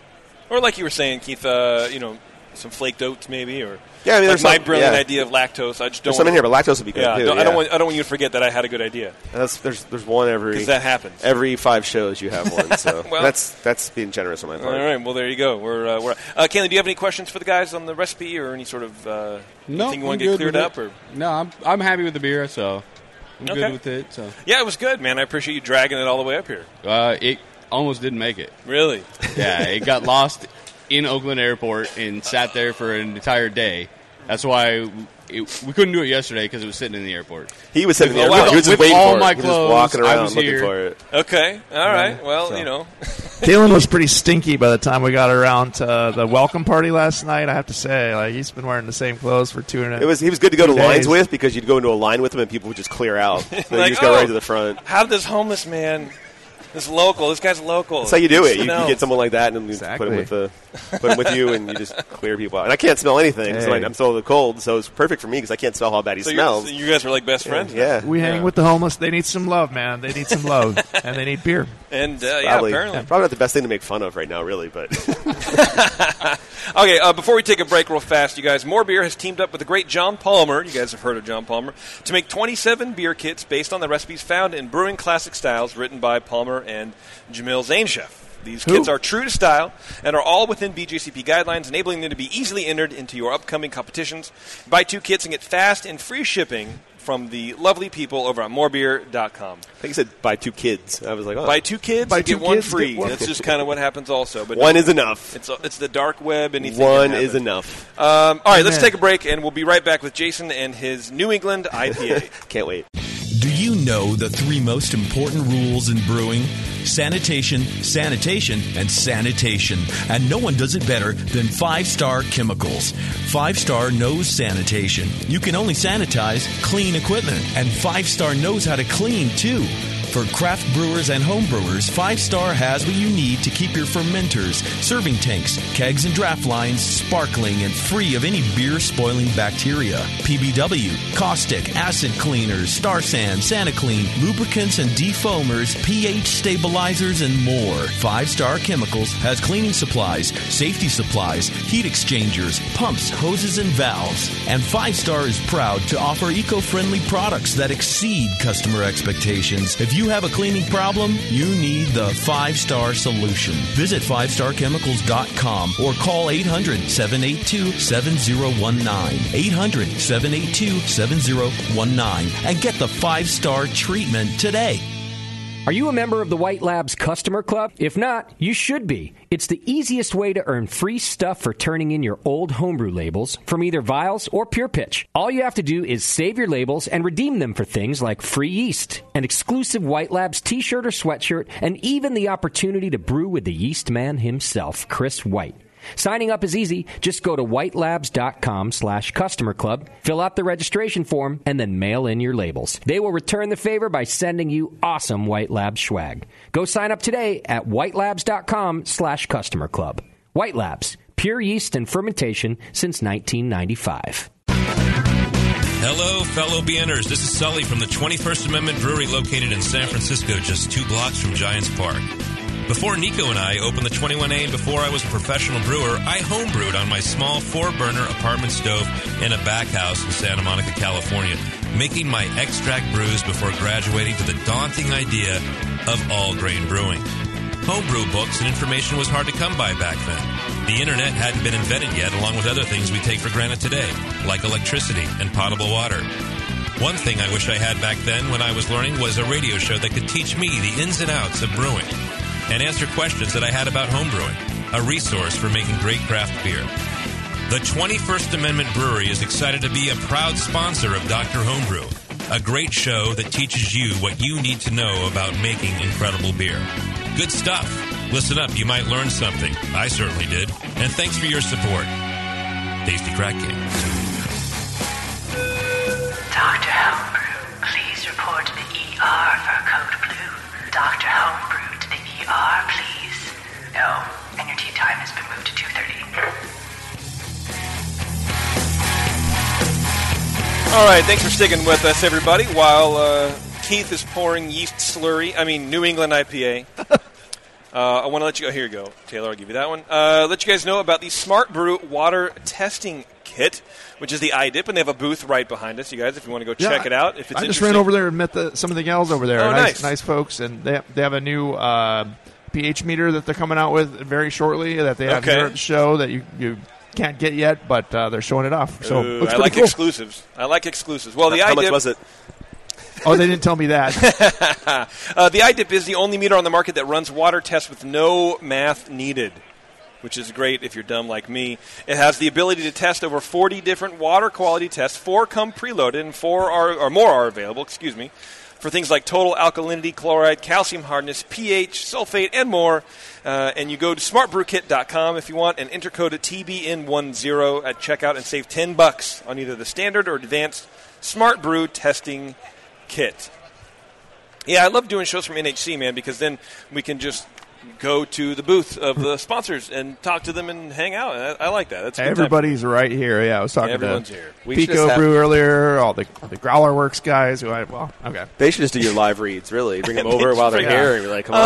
S4: Or like you were saying, Keith, uh, you know, some flaked oats maybe, or
S6: Yeah, I mean,
S4: like
S6: there's
S4: my
S6: some-
S4: brilliant
S6: yeah.
S4: idea of lactose. I just don't
S6: There's some in
S4: want
S6: here, but lactose would be good
S4: yeah,
S6: too.
S4: don't-
S6: yeah.
S4: I don't want I don't want you to forget that I had a good idea,
S6: That's, there's there's one every
S4: because that happens.
S6: every five shows you have one. So
S4: Well-
S6: that's that's being generous on my
S4: All
S6: part.
S4: right, well there you go. We're uh, we're uh, Kaylee, do you have any questions for the guys on the recipe, or any sort of uh,
S1: No,
S4: anything you want
S1: I'm
S4: to get
S1: good
S4: cleared
S1: with
S4: up?
S1: it.
S4: Or
S1: No, I'm I'm happy with the beer, so I'm
S4: Okay.
S1: good with it. So
S4: yeah, it was good, man. I appreciate you dragging it all the way up here.
S1: uh, it almost didn't make it.
S4: Really?
S1: Yeah, it got lost in Oakland Airport and sat there for an entire day. That's why it, we couldn't do it yesterday because it was sitting in the airport.
S6: He was sitting
S1: With
S6: there.
S1: all-
S6: he was just
S1: with
S6: waiting
S1: all
S6: for
S1: my
S6: it. He was just
S1: clothes,
S6: walking
S1: I
S6: around
S1: was
S6: looking
S1: here.
S6: for it.
S4: Okay. All right. Well,
S1: so.
S4: you know.
S5: Galen was pretty stinky by the time we got around to the welcome party last night. I have to say, like he's been wearing the same clothes for two and a
S6: It was he was good to go to
S5: Two
S6: lines
S5: days.
S6: with because you'd go into a line with him and people would just clear out. So you
S4: Like,
S6: just go
S4: oh.
S6: right to the front.
S4: How did this homeless man, this local, this guy's local.
S6: That's how you do it. You,
S4: know.
S6: you get someone like that and you
S5: Exactly.
S6: put him with the put him with you and you just clear people out. And I can't smell anything. So
S5: Hey.
S6: like, I'm still cold, so it's perfect for me because I can't smell how bad he
S4: So, you're-
S6: smells.
S4: so you guys were like best friends. now.
S6: yeah,
S5: We hang
S4: Yeah.
S5: with the homeless. They need some love, man. They need some love, and they need beer.
S4: And uh, yeah,
S6: probably
S4: apparently.
S6: probably not the best thing to make fun of right now, really. But
S4: Okay, uh, before we take a break real fast, you guys, More Beer has teamed up with the great John Palmer, you guys have heard of John Palmer, to make twenty-seven beer kits based on the recipes found in Brewing Classic Styles written by Palmer and Jamil Zainchef. These
S5: Who?
S4: kits are true to style and are all within B J C P guidelines, enabling them to be easily entered into your upcoming competitions. Buy two kits and get fast and free shipping from the lovely people over at more beer dot com.
S6: I think he said buy two kids. I was like, oh,
S4: Buy two kids,
S5: Buy
S4: and get
S5: two
S4: one
S5: kids,
S4: free.
S5: get one.
S4: That's just kind of what happens also. But
S6: one
S4: no,
S6: is enough.
S4: it's it's the dark web. Anything
S6: One
S4: can
S6: is
S4: happen.
S6: enough.
S4: Um, all right, let's
S5: Amen.
S4: take a break, and we'll be right back with Jason and his New England I P A.
S6: Can't wait.
S2: Do you know the three most important rules in brewing? Sanitation, sanitation, and sanitation. And no one does it better than Five Star Chemicals. Five Star knows sanitation. You can only sanitize clean equipment. And Five Star knows how to clean, too. For craft brewers and home brewers, Five Star has what you need to keep your fermenters, serving tanks, kegs, and draft lines sparkling and free of any beer-spoiling bacteria. P B W, caustic, acid cleaners, Star Sand, SaniClean, lubricants and defoamers, pH stabilizers, and more. Five Star Chemicals has cleaning supplies, safety supplies, heat exchangers, pumps, hoses, and valves. And Five Star is proud to offer eco-friendly products that exceed customer expectations. If you you have a cleaning problem, you need the Five Star Solution. Visit five star chemicals dot com or call eight hundred, seven eight two, seven zero one nine. eight hundred, seven eight two, seven zero one nine and get the Five Star treatment today.
S3: Are you a member of the White Labs Customer Club? If not, you should be. It's the easiest way to earn free stuff for turning in your old homebrew labels from either Vials or Pure Pitch. All you have to do is save your labels and redeem them for things like free yeast, an exclusive White Labs t-shirt or sweatshirt, and even the opportunity to brew with the yeast man himself, Chris White. Signing up is easy. Just go to whitelabs.com slash customer club, fill out the registration form, and then mail in your labels. They will return the favor by sending you awesome White Labs swag. Go sign up today at whitelabs.com slash customer club. White Labs, pure yeast and fermentation since nineteen ninety-five.
S7: Hello, fellow B Ners. This is Sully from the twenty-first Amendment Brewery located in San Francisco, just two blocks from Giants Park. Before Nico and I opened the twenty-one A and before I was a professional brewer, I homebrewed on my small four-burner apartment stove in a back house in Santa Monica, California, making my extract brews before graduating to the daunting idea of all-grain brewing. Homebrew books and information was hard to come by back then. The internet hadn't been invented yet, along with other things we take for granted today, like electricity and potable water. One thing I wish I had back then when I was learning was a radio show that could teach me the ins and outs of brewing and answer questions that I had about homebrewing, a resource for making great craft beer. The twenty-first Amendment Brewery is excited to be a proud sponsor of Doctor Homebrew, a great show that teaches you what you need to know about making incredible beer. Good stuff. Listen up, you might learn something. I certainly did. And thanks for your support. Tasty Crack King.
S8: Doctor Homebrew, please report to the E R for code blue. Doctor Homebrew to the E R, please. No, and your tea time has been moved to two thirty.
S4: All right, thanks for sticking with us, everybody, while uh, Keith is pouring yeast slurry, I mean New England I P A. uh, I want to let you go. Here you go, Taylor, I'll give you that one. Uh, let you guys know about the Smart Brew Water Testing Kit, which is the I D I P, and they have a booth right behind us, you guys, if you want to go
S5: Yeah,
S4: check it out. If it's
S5: I just ran over there and met the, some of the gals over there.
S4: Oh,
S5: nice,
S4: nice.
S5: nice folks, and they have, they have a new uh, pH meter that they're coming out with very shortly that they have
S4: Okay.
S5: here at the show that you, you can't get yet, but uh, they're showing it off. So
S4: Ooh,
S5: looks
S4: I
S5: pretty
S4: like
S5: cool.
S4: exclusives. I like exclusives. Well, the
S6: How
S4: I D I P,
S6: much was it?
S5: Oh, they didn't tell me that.
S4: uh, the I D I P is the only meter on the market that runs water tests with no math needed, which is great if you're dumb like me. It has the ability to test over forty different water quality tests. Four come preloaded, and four are or more are available. Excuse me, for things like total alkalinity, chloride, calcium hardness, pH, sulfate, and more. Uh, and you go to smart brew kit dot com if you want, and enter code T B N ten at checkout and save ten bucks on either the standard or advanced Smart Brew testing kit. Yeah, I love doing shows from N H C, man, because then we can just go to the booth of the sponsors and talk to them and hang out. I, I like that. That's a good
S5: Everybody's right here. Yeah, I was talking
S4: Everyone's
S5: to
S4: here.
S6: We should
S5: Pico
S6: just have-
S5: Brew earlier, all the, the Growler Works guys. Who I, well, okay.
S6: They should just do your live reads, really. Bring them over while they're
S4: Yeah.
S6: here and be like, come on.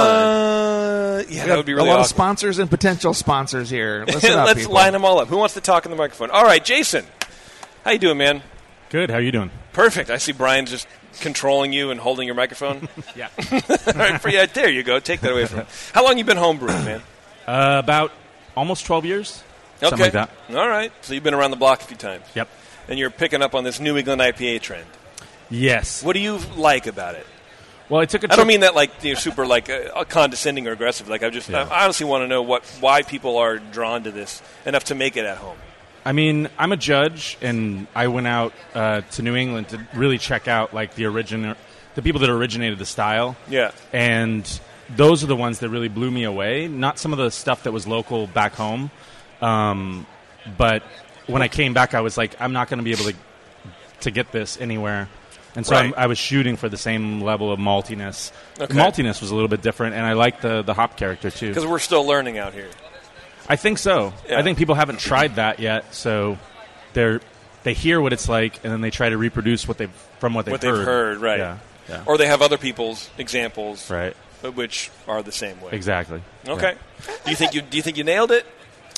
S4: Uh, yeah,
S5: We
S4: that would be really
S5: a lot
S4: awesome.
S5: of sponsors and potential sponsors here. Listen up,
S4: Let's
S5: people.
S4: line them all up. Who wants to talk in the microphone? All right, Jason. How you doing, man?
S9: Good. How you doing?
S4: Perfect. I see Brian just controlling you and holding your microphone.
S9: Yeah.
S4: All right, for, yeah, there you go. Take that away from him. How long you been homebrewing, man?
S9: Uh, about almost twelve years.
S4: Okay.
S9: Something like that.
S4: All right. So you've been around the block a few times.
S9: Yep.
S4: And you're picking up on this New England I P A trend.
S9: Yes.
S4: What do you like about it?
S9: Well, I took a trip.
S4: I don't mean that like you're super like uh, condescending or aggressive. Like I just
S9: Yeah.
S4: I honestly want to know what why people are drawn to this enough to make it at home.
S9: I mean, I'm a judge, and I went out uh, to New England to really check out like the origin, the people that originated the style.
S4: Yeah.
S9: And those are the ones that really blew me away. Not some of the stuff that was local back home, um, but when I came back, I was like, I'm not going to be able to to get this anywhere. And so
S4: Right.
S9: I'm, I was shooting for the same level of maltiness.
S4: Okay.
S9: The maltiness was a little bit different, and I liked the the hop character too.
S4: Because we're still learning out here.
S9: I think so.
S4: Yeah.
S9: I think people haven't tried that yet, so they're they hear what it's like, and then they try to reproduce what they've from what they've
S4: what
S9: heard.
S4: they've heard, right?
S9: Yeah. Yeah.
S4: Or they have other people's examples,
S9: Right.
S4: uh, which are the same way.
S9: Exactly.
S4: Okay. Do you think you do you think you nailed it?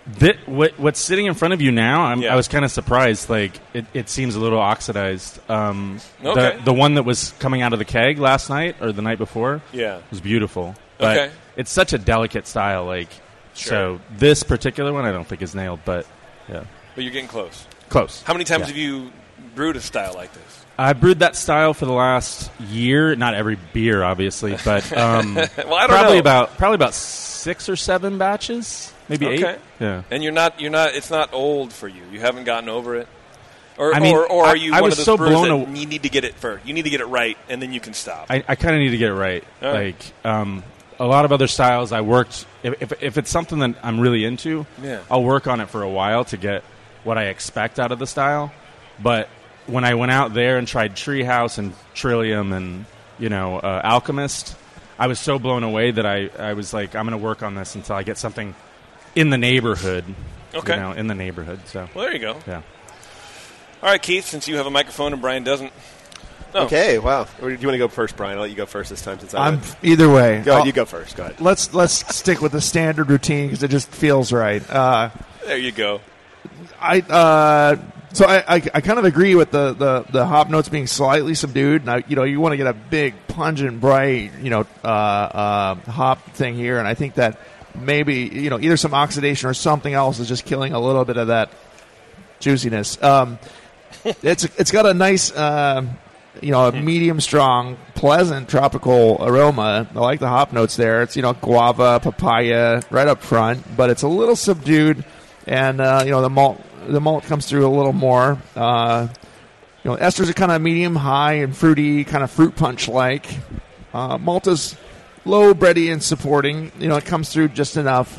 S9: Th- what, what's sitting in front of you now, I'm,
S4: Yeah.
S9: I was kind of surprised. Like, it, it seems a little oxidized. Um,
S4: Okay.
S9: the, the one that was coming out of the keg last night or the night before
S4: Yeah.
S9: was beautiful. But
S4: Okay.
S9: it's such a delicate style. Like,
S4: Sure.
S9: So this particular one I don't think is nailed, but yeah.
S4: But you're getting close.
S9: Close.
S4: How many times
S9: Yeah.
S4: have you brewed a style like this?
S9: I brewed that style for the last year. Not every beer, obviously, but um,
S4: Well, I don't
S9: probably
S4: know.
S9: about probably about six or seven batches, maybe
S4: Okay.
S9: eight. Yeah.
S4: And you're not you're not it's not old for you. You haven't gotten over it. Or
S9: I mean,
S4: or, or
S9: I-
S4: are you
S9: I
S4: one
S9: was
S4: of those
S9: so
S4: brewers
S9: blown
S4: that
S9: aw-
S4: you need to get it first? You need to get it right, and then you can stop.
S9: I, I kind of need to get it right.
S4: All right.
S9: Like um, a lot of other styles, I worked. If, if if it's something that I'm really into,
S4: Yeah.
S9: I'll work on it for a while to get what I expect out of the style. But when I went out there and tried Treehouse and Trillium and you know uh, Alchemist, I was so blown away that I, I was like, I'm going to work on this until I get something in the neighborhood.
S4: Okay.
S9: You know, in the neighborhood. So
S4: Well, there you go.
S9: yeah.
S4: All right, Keith, since you have a microphone and Brian doesn't. No.
S6: Okay, wow. Or do you want to go first, Brian? I'll let you go first this time since I
S5: I'm
S6: went.
S5: either way.
S6: Go ahead,
S5: I'll-
S6: you go first. Go ahead.
S5: Let's let's stick with the standard routine because it just feels right. Uh,
S4: There you go.
S5: I uh, so I, I, I kind of agree with the, the, the hop notes being slightly subdued. And I, you know, you want to get a big, pungent, bright, you know, uh, uh, hop thing here, and I think that maybe you know either some oxidation or something else is just killing a little bit of that juiciness. Um, it's it's got a nice. Uh, you know, a medium strong, pleasant tropical aroma. I like the hop notes there. It's, you know, guava, papaya right up front, but it's a little subdued, and, uh, you know, the malt the malt comes through a little more. Uh, you know, esters are kind of medium high and fruity, kind of fruit punch-like. Uh, malt is low, bready, and supporting. You know, it comes through just enough.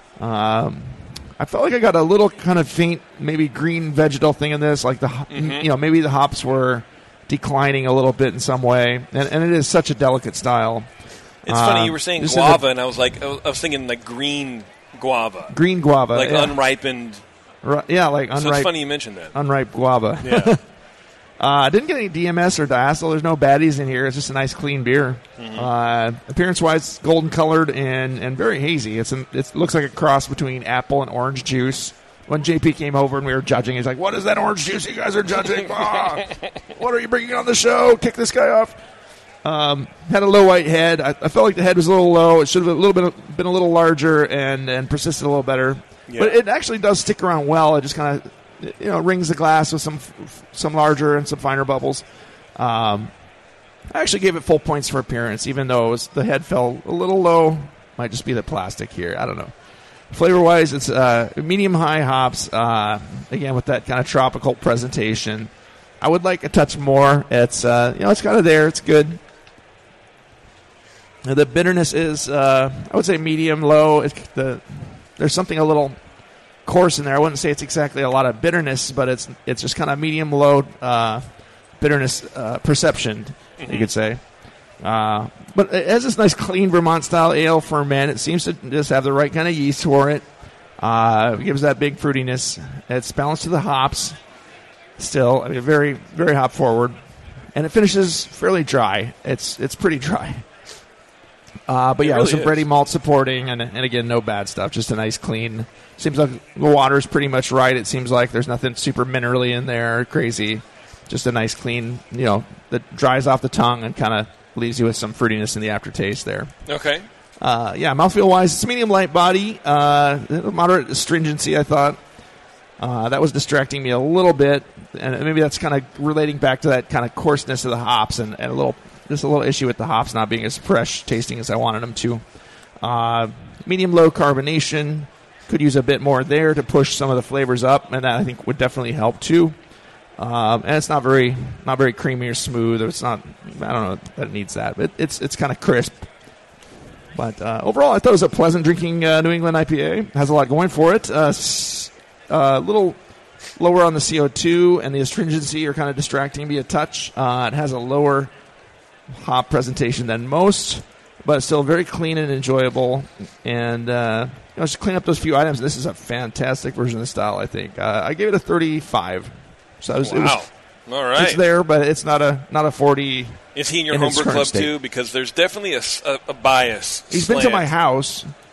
S5: Um, I felt like I got a little kind of faint, maybe green vegetal thing in this, like the, ho- you know, maybe the hops were declining a little bit in some way, and, and it is such a delicate style.
S4: It's
S5: Uh,
S4: funny you were saying
S5: this is a-
S4: guava, and I was like, I was I was thinking like green guava,
S5: green guava,
S4: like
S5: yeah.
S4: unripened.
S5: Ri- yeah, like
S4: So it's
S5: unripe,
S4: funny you mentioned that.
S5: unripe guava.
S4: Yeah.
S5: uh, didn't get any D M S or diacetyl. There's no baddies in here. It's just a nice, clean beer.
S4: Mm-hmm.
S5: Uh, appearance-wise, golden colored and, and very hazy. It's an, it looks like a cross between apple and orange juice. When J P came over and we were judging, he's like, "What is that orange juice you guys are judging? Ah, what are you bringing on the show? Kick this guy off." Um, had a low white head. I, I felt like the head was a little low. It should have a little bit been a little larger and, and persisted a little better.
S4: Yeah.
S5: But it actually does stick around well. It just kind of, you know, rings the glass with some some larger and some finer bubbles. Um, I actually gave it full points for appearance, even though it was, the head fell a little low. Might just be the plastic here. I don't know. Flavor wise, it's uh, medium high hops. Uh, again, with that kind of tropical presentation. I would like a touch more. It's uh, you know, it's kind of there. It's good. The bitterness is, uh, I would say, medium low. It's the there's something a little coarse in there. I wouldn't say it's exactly a lot of bitterness, but it's it's just kind of medium low uh, bitterness uh, perception,
S4: Mm-hmm.
S5: you could say. Uh, but it has this nice clean Vermont style ale ferment. It seems to just have the right kind of yeast for it. Uh, it gives that big fruitiness. It's balanced to the hops. Still, I mean, very very hop forward, and it finishes fairly dry. It's it's pretty dry. Uh, but
S4: It
S5: yeah,
S4: really
S5: with some
S4: is.
S5: bready malt supporting, and and again, no bad stuff. Just a nice clean. Seems like the water's pretty much right. It seems like there's nothing super minerally in there, crazy. Just a nice clean, you know, that dries off the tongue and kind of leaves you with some fruitiness in the aftertaste there.
S4: Okay.
S5: Uh, yeah, mouthfeel wise, it's medium light body, uh, moderate astringency. I thought uh, that was distracting me a little bit, and maybe that's kind of relating back to that kind of coarseness of the hops, and, and a little just a little issue with the hops not being as fresh tasting as I wanted them to. Uh, medium low carbonation, could use a bit more there to push some of the flavors up, and that I think would definitely help too. Um, and it's not very not very creamy or smooth. Or it's not. I don't know that it needs that, but it's it's kind of crisp. But uh, overall, I thought it was a pleasant drinking uh, New England I P A. Has a lot going for it. A uh, s- uh, little lower on the C O two and the astringency are kind of distracting me a touch. Uh, it has a lower hop presentation than most, but it's still very clean and enjoyable. And uh, you know, just clean up those few items. This is a fantastic version of the style, I think. Uh, I gave it a thirty-five. So it was,
S4: Wow.
S5: it was,
S4: All right.
S5: it's there, but it's not a not a forty.
S4: Is he in your
S5: in its
S4: homebrew
S5: current
S4: club
S5: state.
S4: too? Because there's definitely a, s- a- a bias.
S5: He's been to
S4: slant.
S5: my house.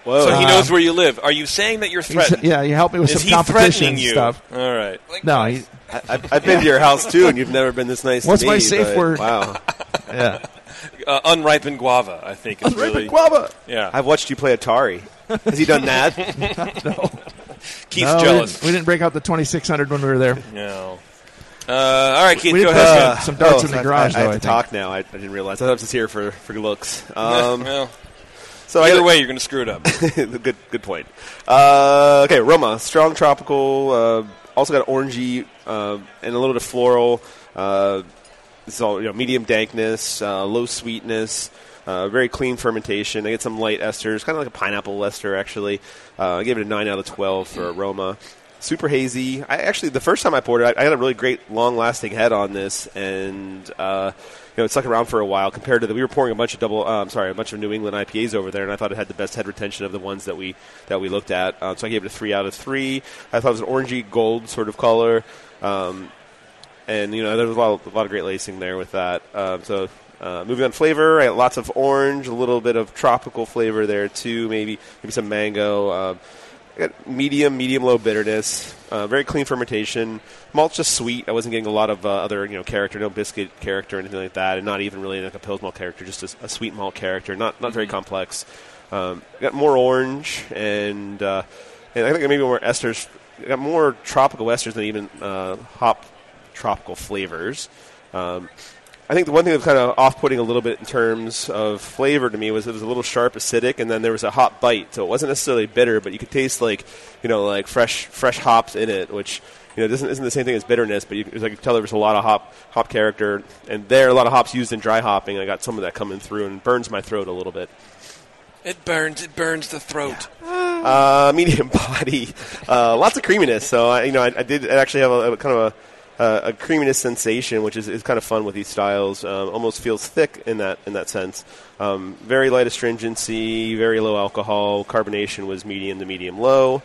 S6: Whoa.
S4: So he
S5: Um,
S4: knows where you live. Are you saying that you're
S5: He's-
S4: threatened?
S5: yeah, you helped me with
S4: Is
S5: some
S4: he
S5: competition
S4: threatening you?
S5: stuff.
S4: All right.
S5: No, he,
S6: I, I've, I've been to your house too, and you've never been this nice
S5: What's
S6: to me.
S5: my safe
S6: but-
S5: word?
S6: Wow.
S5: yeah.
S4: Uh, unripened guava, I think. Is
S5: Unripened
S4: really,
S5: guava.
S4: Yeah.
S6: I've watched you play Atari. Has he done that?
S5: no.
S4: Keith's
S5: no, we
S4: jealous.
S5: didn't, we didn't break out the twenty-six hundred when we were there.
S4: No. Uh, all right, Keith,
S5: We
S4: go
S5: did
S4: ahead.
S5: play some darts in the
S6: I-
S5: garage,
S6: I, I
S5: though,
S6: have
S5: I
S6: to
S5: think.
S6: talk now. I, I didn't realize. I thought I was just here for, for looks. Um,
S4: well,
S6: so I
S4: either
S6: got-
S4: way, you're going to screw it up.
S6: good, good point. Uh, okay, Roma, strong tropical. Uh, also got orangey uh, and a little bit of floral. Uh, this is all you know, medium dankness, uh, low sweetness, uh, very clean fermentation. I get some light esters, kind of like a pineapple ester actually. Uh, I gave it a nine out of twelve for Roma. Super hazy. I actually the first time I poured it, I, I had a really great long-lasting head on this, and uh, you know it stuck around for a while. Compared to the, we were pouring a bunch of double, um, sorry, a bunch of New England I P As over there, and I thought it had the best head retention of the ones that we that we looked at. Uh, so I gave it a three out of three. I thought it was an orangey gold sort of color, um, and you know there was a lot, of, a lot of great lacing there with that. Um, so. Uh, moving on flavor, I got lots of orange, a little bit of tropical flavor there too, maybe maybe some mango. Um, I got medium, medium low bitterness, uh, very clean fermentation. Malt's just sweet. I wasn't getting a lot of uh, other you know character, no biscuit character or anything like that, and not even really like a Pils malt character, just a, a sweet malt character, not not very complex. Um, I got more orange and uh, and I think maybe more esters. I got more tropical esters than even uh, hop tropical flavors. Um, I think the one thing that was kind of off-putting a little bit in terms of flavor to me was it was a little sharp, acidic, and then there was a hop bite. So it wasn't necessarily bitter, but you could taste like, you know, like fresh fresh hops in it, which you know doesn't isn't the same thing as bitterness. But you, I could tell there was a lot of hop hop character, and there are a lot of hops used in dry hopping. I got some of that coming through and burns my throat a little bit.
S4: It burns. It burns the throat.
S6: Uh, medium body, uh, lots of creaminess. So I, you know, I, I did actually have a, a kind of a. Uh, a creaminess sensation, which is, is kind of fun with these styles. Um, almost feels thick in that in that sense. Um, very light astringency, very low alcohol. Carbonation was medium to medium low.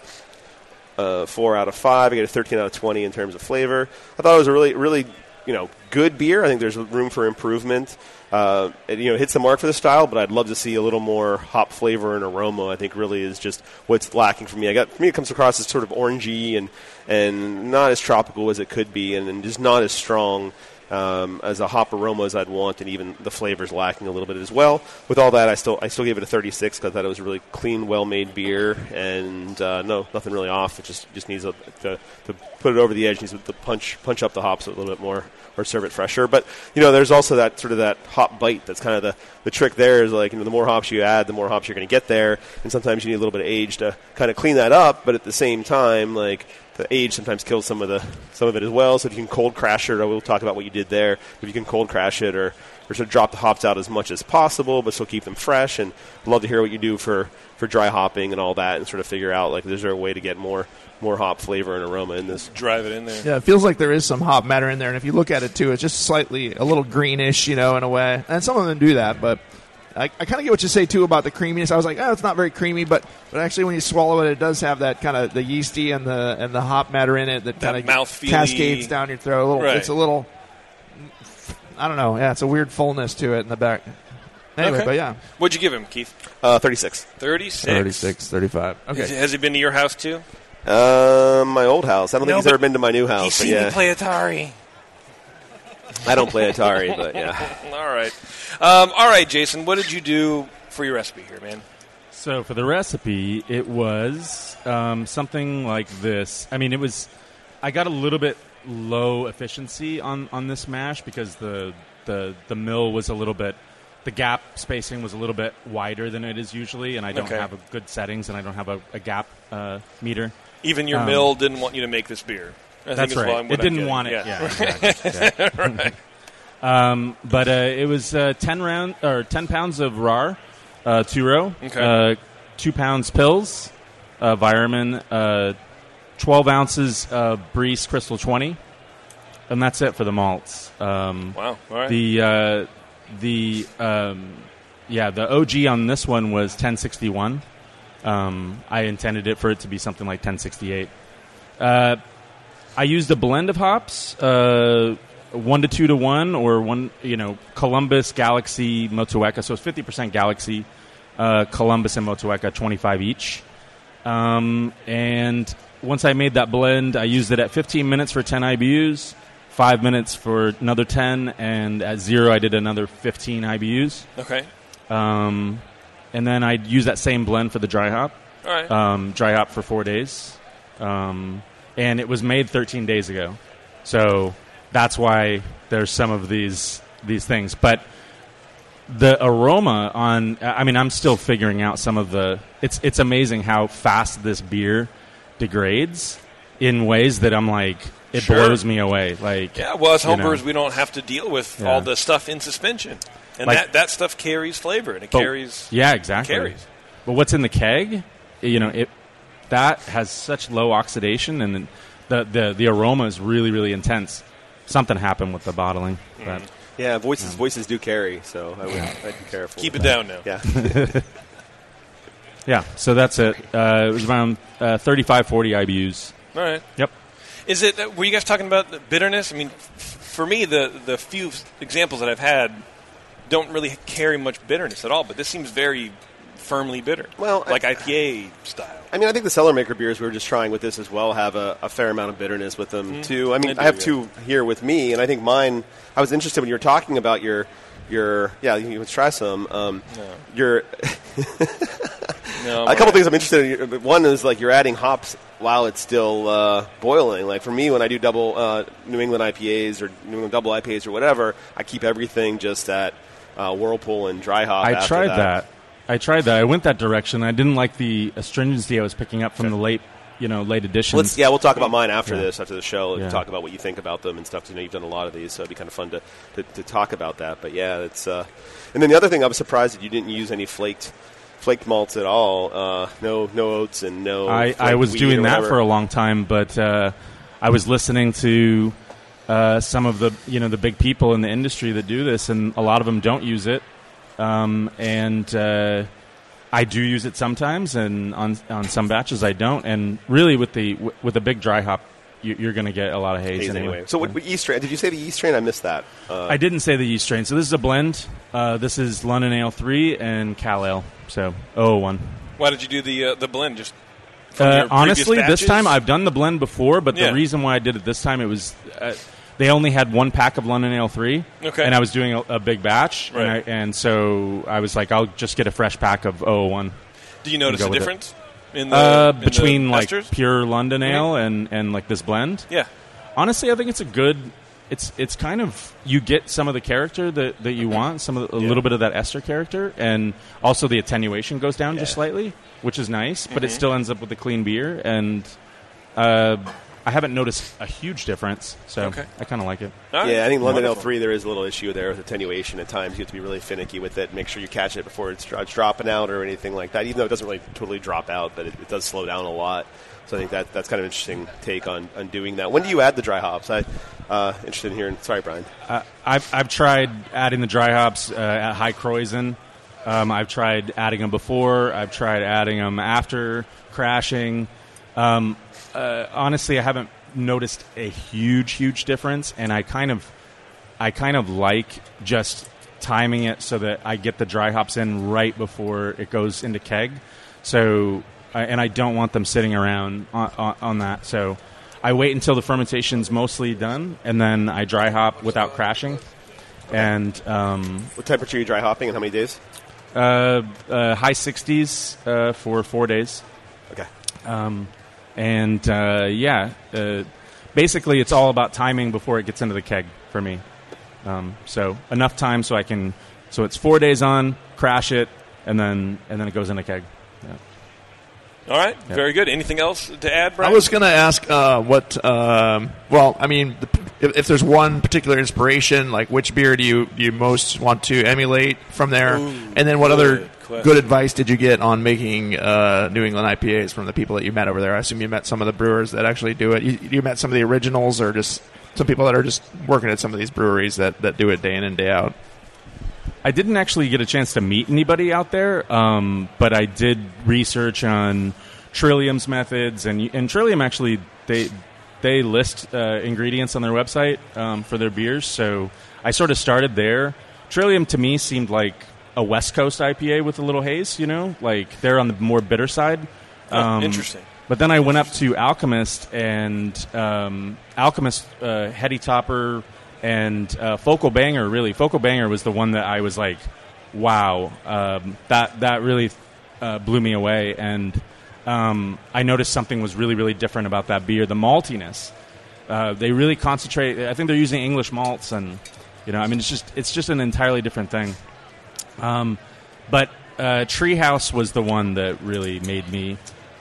S6: Uh, four out of five. I get a thirteen out of twenty in terms of flavor. I thought it was a really really you know good beer. I think there's room for improvement. Uh, it, you know, hits the mark for the style, but I'd love to see a little more hop flavor and aroma. I think really is just what's lacking for me. I got for me it comes across as sort of orangey and and not as tropical as it could be, and, and just not as strong um, as a hop aroma as I'd want, and even the flavor's lacking a little bit as well. With all that, I still I still gave it a thirty-six because I thought it was a really clean, well-made beer, and uh, no, nothing really off. It just just needs a, to, to put it over the edge. Needs to punch punch up the hops a little bit more. Or serve it fresher, but you know, there's also that sort of that hop bite. That's kind of the, the trick. There is like you know, the more hops you add, the more hops you're going to get there, and sometimes you need a little bit of age to kind of clean that up. But at the same time, like the age sometimes kills some of the some of it as well. So if you can cold crash it, or we'll talk about what you did there. If you can cold crash it, or or sort of drop the hops out as much as possible, but still keep them fresh. And I'd love to hear what you do for, for dry hopping and all that, and sort of figure out like is there a way to get more more hop flavor and aroma in this.
S4: Drive it in there.
S5: Yeah, it feels like there is some hop matter in there, and if you look at it too, it's just slightly a little greenish, you know, in a way. And some of them do that, but I, I kind of get what you say too about the creaminess. I was like, oh, it's not very creamy, but but actually when you swallow it, it does have that kind of the yeasty and the and the hop matter in it that,
S4: That
S5: kind of
S4: mouthfeel-y-
S5: cascades down your throat. A little,
S4: Right.
S5: it's a little. I don't know. Yeah, it's a weird fullness to it in the back. Anyway,
S4: Okay.
S5: but yeah,
S4: What'd you give him, Keith?
S6: Uh, thirty-six.
S4: thirty-six.
S5: thirty-six, thirty-five. Okay.
S4: Has, has he been to your house too?
S6: Um, my old house. I don't
S4: No,
S6: think he's
S4: but
S6: ever been to my new house.
S4: He's
S6: but
S4: seen
S6: yeah,
S4: me play Atari.
S6: I don't play Atari, but yeah.
S4: All right. Um, all right, Jason, what did you do for your recipe here, man?
S9: So for the recipe, it was um, something like this. I mean, it was. I got a little bit low efficiency on, on this mash because the the the mill was a little bit. The gap spacing was a little bit wider than it is usually, and I don't
S4: Okay.
S9: have a good settings, and I don't have a, a gap uh, meter.
S4: Even your
S9: Um,
S4: mill didn't want you to make this beer. I think
S9: That's
S4: is what
S9: right.
S4: I'm-
S9: It
S4: what I'm
S9: didn't
S4: getting.
S9: want it.
S4: Yeah.
S9: Yeah, exactly. Yeah.
S4: right.
S9: Um, but uh, it was uh, ten round or ten pounds of rar, uh, two row,
S4: Okay.
S9: uh, two pounds pills, uh, Vireman, uh, twelve ounces of Breeze Crystal twenty, and that's it for the malts. Um,
S4: Wow. All right.
S9: The uh, the um, yeah the O G on this one was ten sixty-one. Um, I intended it for it to be something like ten sixty-eight. Uh, I used a blend of hops, uh, one to two to one, or one, you know, Columbus, Galaxy, Motueka. So it's fifty percent Galaxy, uh, Columbus and Motueka, twenty-five each. Um, and once I made that blend, I used it at fifteen minutes for ten I B Us, five minutes for another ten, and at zero I did another fifteen I B Us.
S4: Okay.
S9: Um, and then I'd use that same blend for the dry hop.
S4: All right.
S9: Um, dry hop for four days. Um, and it was made thirteen days ago. So that's why there's some of these these things. But the aroma on, I mean, I'm still figuring out some of the, it's it's amazing how fast this beer degrades in ways that I'm like, it
S4: Sure.
S9: blows me away. Like,
S4: Yeah, well, as
S9: you know.
S4: homebrewers, we don't have to deal with
S9: Yeah.
S4: all the stuff in suspension. And
S9: Like-
S4: that, that stuff carries flavor, and it
S9: But-
S4: carries...
S9: Yeah, exactly.
S4: carries.
S9: But what's in the keg, you know, it that has such low oxidation, and the the, the aroma is really, really intense. Something happened with the bottling. But,
S6: Yeah, voices voices do carry, so I would I'd be careful.
S4: Keep it down now.
S6: Yeah.
S9: yeah, so that's it. Uh, it was around uh, thirty-five, forty I B Us.
S4: All right.
S9: Yep.
S4: Is it? uh, Were you guys talking about the bitterness? I mean, f- for me, the the few examples that I've had don't really carry much bitterness at all. But this seems very firmly bitter.
S6: Well,
S4: like
S6: I-
S4: I P A style.
S6: I mean, I think the cellar maker beers we were just trying with this as well have a, a fair amount of bitterness with them
S4: Mhm.
S6: too. I mean,
S4: They do,
S6: I have
S4: yeah.
S6: two here with me, and I think mine. I was interested when you were talking about your your yeah. You let's try some. Um,
S4: No.
S6: Your
S4: No,
S6: a couple things I'm interested in. One is like you're adding hops while it's still uh, boiling. Like for me, when I do double uh, New England I P As or New England double I P As or whatever, I keep everything just at uh, Whirlpool and dry hop.
S9: I
S6: after
S9: tried
S6: that.
S9: that. I tried that. I went that direction. I didn't like the astringency I was picking up from the late, you know, late editions.
S6: Let's, yeah, we'll talk about mine after
S9: Yeah.
S6: this, after the show.
S9: Yeah.
S6: Talk about what you think about them and stuff. 'Cause, you know, you've done a lot of these, so it'd be kind of fun to, to, to talk about that. But yeah, it's. Uh, and then the other thing, I was surprised that you didn't use any flaked flaked malts at all. Uh, no, no oats and no.
S9: I,
S6: flaked
S9: I was
S6: wheat
S9: doing
S6: or
S9: that
S6: whatever.
S9: for a long time, but uh, I was listening to uh, some of the you know the big people in the industry that do this, and a lot of them don't use it. Um, and uh, I do use it sometimes, and on on some batches I don't. And really, with the with a big dry hop, you, you're going to get a lot of haze,
S6: Haze
S9: anyway.
S6: anyway. So what, what yeast strain? Did you say the yeast strain? I missed that. Uh,
S9: I didn't say the yeast strain. So this is a blend. Uh, this is London Ale three and Cal Ale. So oh one.
S4: Why did you do the uh, the blend? Just from
S9: Uh,
S4: your previous
S9: honestly, this
S4: batches?
S9: time I've done the blend before, but
S4: Yeah.
S9: the reason why I did it this time, it was uh, they only had one pack of London Ale three,
S4: Okay.
S9: and I was doing a, a big batch,
S4: Right.
S9: and, I, and so I was like, I'll just get a fresh pack of oh one.
S4: Do you notice
S9: go
S4: a
S9: with it.
S4: difference in the
S9: Uh,
S4: in
S9: between
S4: the
S9: like
S4: esters?
S9: pure London
S4: Mhm.
S9: Ale and, and like this blend?
S4: Yeah.
S9: Honestly, I think it's a good. It's it's kind of you get some of the character that, that you want, some of the, a
S4: Yeah.
S9: little bit of that ester character, and also the attenuation goes down just
S4: Yeah.
S9: slightly, which is nice. But it
S4: Mhm.
S9: still ends up with a clean beer, and uh, I haven't noticed a huge difference. So
S4: Okay.
S9: I kind of like it.
S4: All right.
S6: Yeah, I think London L
S4: Wonderful.
S6: three, there is a little issue there with attenuation at times. You have to be really finicky with it. Make sure you catch it before it's, dro- it's dropping out or anything like that, even though it doesn't really totally drop out, but it, it does slow down a lot. So I think that that's kind of an interesting take on, on doing that. When do you add the dry hops? I uh, interested in hearing. Sorry, Brian.
S9: Uh, I've I've tried adding the dry hops uh, at high Kreuzen. Um, I've tried adding them before. I've tried adding them after crashing. Um, uh, honestly, I haven't noticed a huge, huge difference, and I kind of, I kind of like just timing it so that I get the dry hops in right before it goes into keg. So, uh, and I don't want them sitting around on, on, on that. So, I wait until the fermentation's mostly done, and then I dry hop without crashing. And um,
S6: What temperature are you dry hopping and how many days?
S9: uh, uh, high sixties uh, for four days.
S6: Okay.
S9: Um, and uh, yeah, uh, basically it's all about timing before it gets into the keg for me. Um, so enough time so I can. So it's four days on, crash it, and then and then it goes in the keg. Yeah.
S4: All right.
S9: Yeah.
S4: Very good. Anything else to add, Brian?
S5: I was going to ask uh, what. Um, well, I mean, the, if, if there's one particular inspiration, like which beer do you do you most want to emulate from there,
S4: Ooh,
S5: and then what other
S4: good question.
S5: good advice did you get on making uh, New England I P As from the people that you met over there? I assume you met some of the brewers that actually do it. You, you met some of the originals, or just some people that are just working at some of these breweries that, that do it day in and day out.
S9: I didn't actually get a chance to meet anybody out there, um, but I did research on Trillium's methods, and and Trillium actually they they list uh, ingredients on their website um, for their beers. So I sort of started there. Trillium to me seemed like a West Coast I P A with a little haze. You know, like they're on the more bitter side.
S4: Oh, interesting.
S9: But then I went up to Alchemist, and um, Alchemist uh, Heady Topper and uh, Focal Banger. Really, Focal Banger was the one that I was like, wow, um, that that really uh, blew me away. And um, I noticed something was really, really different about that beer. The maltiness. Uh, they really concentrate. I think they're using English malts, and you know, I mean, it's just it's just an entirely different thing. Um, but uh, Treehouse was the one that really made me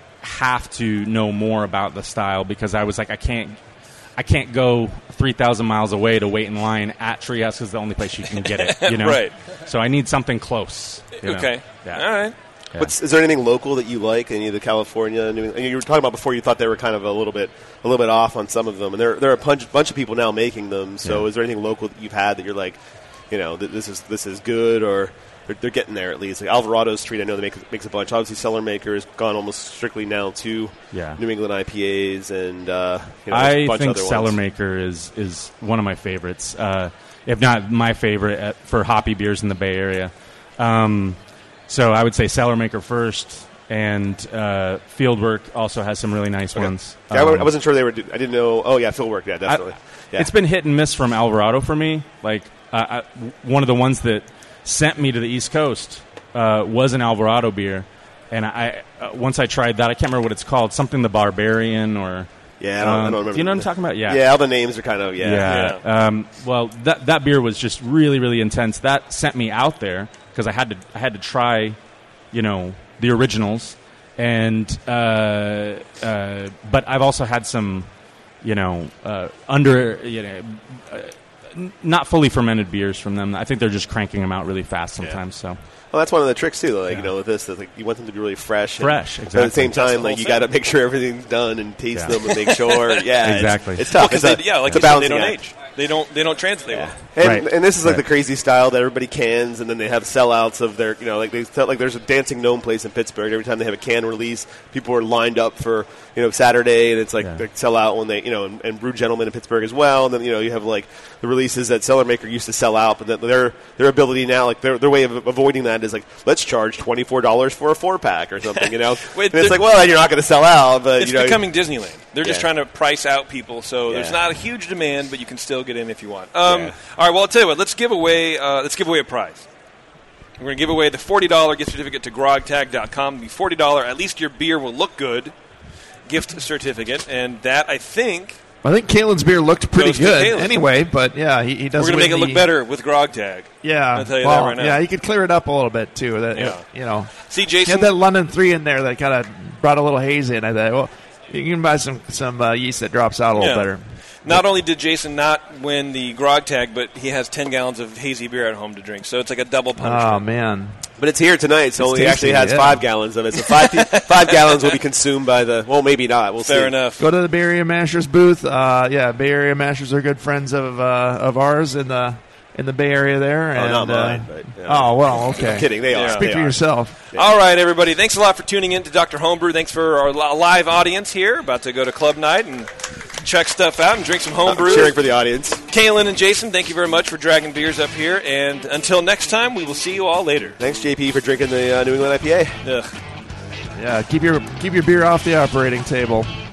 S9: have to know more about the style, because I was like, I can't, I can't go three thousand miles away to wait in line at Treehouse because it's the only place you can get it. You know,
S4: Right.
S9: So I need something close. You know?
S4: Okay.
S9: Yeah.
S4: All right.
S9: Yeah.
S6: What's, is there anything local that you like? Any of the California? New, you were talking about before. You thought they were kind of a little bit, a little bit off on some of them, and there, there are a bunch, bunch of people now making them. So,
S9: Yeah.
S6: is there anything local that you've had that you're like, you know, th- this is this is good, or they're, they're getting there at least? Like Alvarado Street, I know they make makes a bunch. Obviously, Cellar Maker has gone almost strictly now to
S9: Yeah.
S6: New England I P As, and uh, you know, there's a
S9: I
S6: bunch
S9: think
S6: of other
S9: Cellar
S6: ones.
S9: Maker is is one of my favorites, uh, if not my favorite at, for hoppy beers in the Bay Area. Um, so I would say Cellar Maker first, and uh, Fieldwork also has some really nice
S6: Okay.
S9: ones.
S6: Yeah, I w-
S9: Um,
S6: I wasn't sure they were. I didn't know. Oh yeah, Fieldwork. Yeah, definitely.
S9: I-
S6: yeah.
S9: It's been hit and miss from Alvarado for me. Like uh, I, one of the ones that sent me to the East Coast uh, was an Alvarado beer, and I uh, once I tried that, I can't remember what it's called, something the Barbarian or
S6: Yeah, I don't, I
S9: um,
S6: don't remember.
S9: Do you know what I'm talking about? Yeah,
S6: Yeah, all the names are kind of yeah.
S9: yeah. Um, well, that that beer was just really, really intense. That sent me out there because I had to I had to try, you know, the originals, and uh, uh, but I've also had some, you know, uh, under you know, uh, n- not fully fermented beers from them. I think they're just cranking them out really fast sometimes. So.
S6: Well, that's one of the tricks too. Like
S9: Yeah.
S6: you know, with this, that, like you want them to be really fresh. and-
S9: Fresh,
S6: But at the
S9: exactly.
S6: same
S4: That's the
S6: time,
S4: whole
S6: like you
S4: thing.
S6: got to make sure everything's done and taste
S9: Yeah.
S6: them and make sure. Yeah,
S9: Exactly.
S6: It's, it's tough.
S4: Because
S6: It's a-
S4: they, yeah, like
S6: it's a
S4: you said, they
S6: balancing
S4: don't
S6: act.
S4: age. They don't. They don't translate well.
S6: And,
S9: Right.
S6: and this is like
S9: Right.
S6: the crazy style that everybody cans, and then they have sellouts of their, you know, like they tell, like there's a Dancing Gnome place in Pittsburgh. Every time they have a can release, people are lined up for you know Saturday, and it's like
S9: Yeah.
S6: they sell out when they, you know, and, and Brew Gentleman in Pittsburgh as well. And then you know you have like the releases that Cellar Maker used to sell out, but that their their ability now, like their their way of avoiding that is like let's charge twenty four dollars for a four pack or something, you know.
S4: Wait,
S6: and it's
S4: they're-
S6: like, well, you're not going to sell out, but
S4: It's
S6: you know,
S4: becoming Disneyland. They're just
S6: Yeah.
S4: trying to price out people, so there's
S6: Yeah.
S4: not a huge demand, but you can still get in if you want. Um,
S6: Yeah.
S4: All right. Well, I'll tell you what. Let's give away. Uh, let's give away a prize. We're going to give away the forty dollars gift certificate to grog tag dot com. The forty dollars, at least your beer will look good, gift certificate, and that I think
S5: I think Kalen's beer looked pretty
S4: Goes to
S5: good
S4: Kalen.
S5: anyway, but yeah, he, he does.
S4: we're going to make it
S5: win
S4: look
S5: the-
S4: better with Grog Tag.
S5: Yeah,
S4: I'll tell you
S5: well,
S4: that right now.
S5: Yeah, he could clear it up a little bit too. That
S4: Yeah.
S5: you know,
S4: See,
S5: he
S4: Jason.
S5: had that London three in there that kind of brought a little haze in. I thought, well, you can buy some some uh, yeast that drops out a little
S4: Yeah.
S5: better.
S4: Not only did Jason not win the Grog Tag, but he has ten gallons of hazy beer at home to drink. So it's like a double punishment.
S5: Oh man,
S6: But it's here tonight, so
S5: It's
S6: only
S5: tasty,
S6: actually has
S5: yeah.
S6: five gallons of it. So five five gallons will be consumed by the. Well, maybe not. We'll
S4: Fair
S6: see.
S4: enough.
S5: go to the Bay Area Mashers booth. Uh, yeah, Bay Area Mashers are good friends of uh, of ours in the in the Bay Area there.
S6: Oh,
S5: and,
S6: not mine,
S5: uh,
S6: but, yeah.
S5: Oh well, okay.
S6: I'm kidding. They are.
S4: Yeah.
S5: Speak
S6: They
S5: for
S6: are.
S5: yourself.
S4: All right, everybody. Thanks a lot for tuning in to Doctor Homebrew. Thanks for our li- live audience here. About to go to club night and check stuff out and drink some homebrew.
S6: Cheering for the audience.
S4: Kaylin and Jason, thank you very much for dragging beers up here. And until next time, we will see you all later.
S6: Thanks, J P, for drinking the uh, New England I P A.
S4: Ugh.
S5: Yeah, keep your keep your beer off the operating table.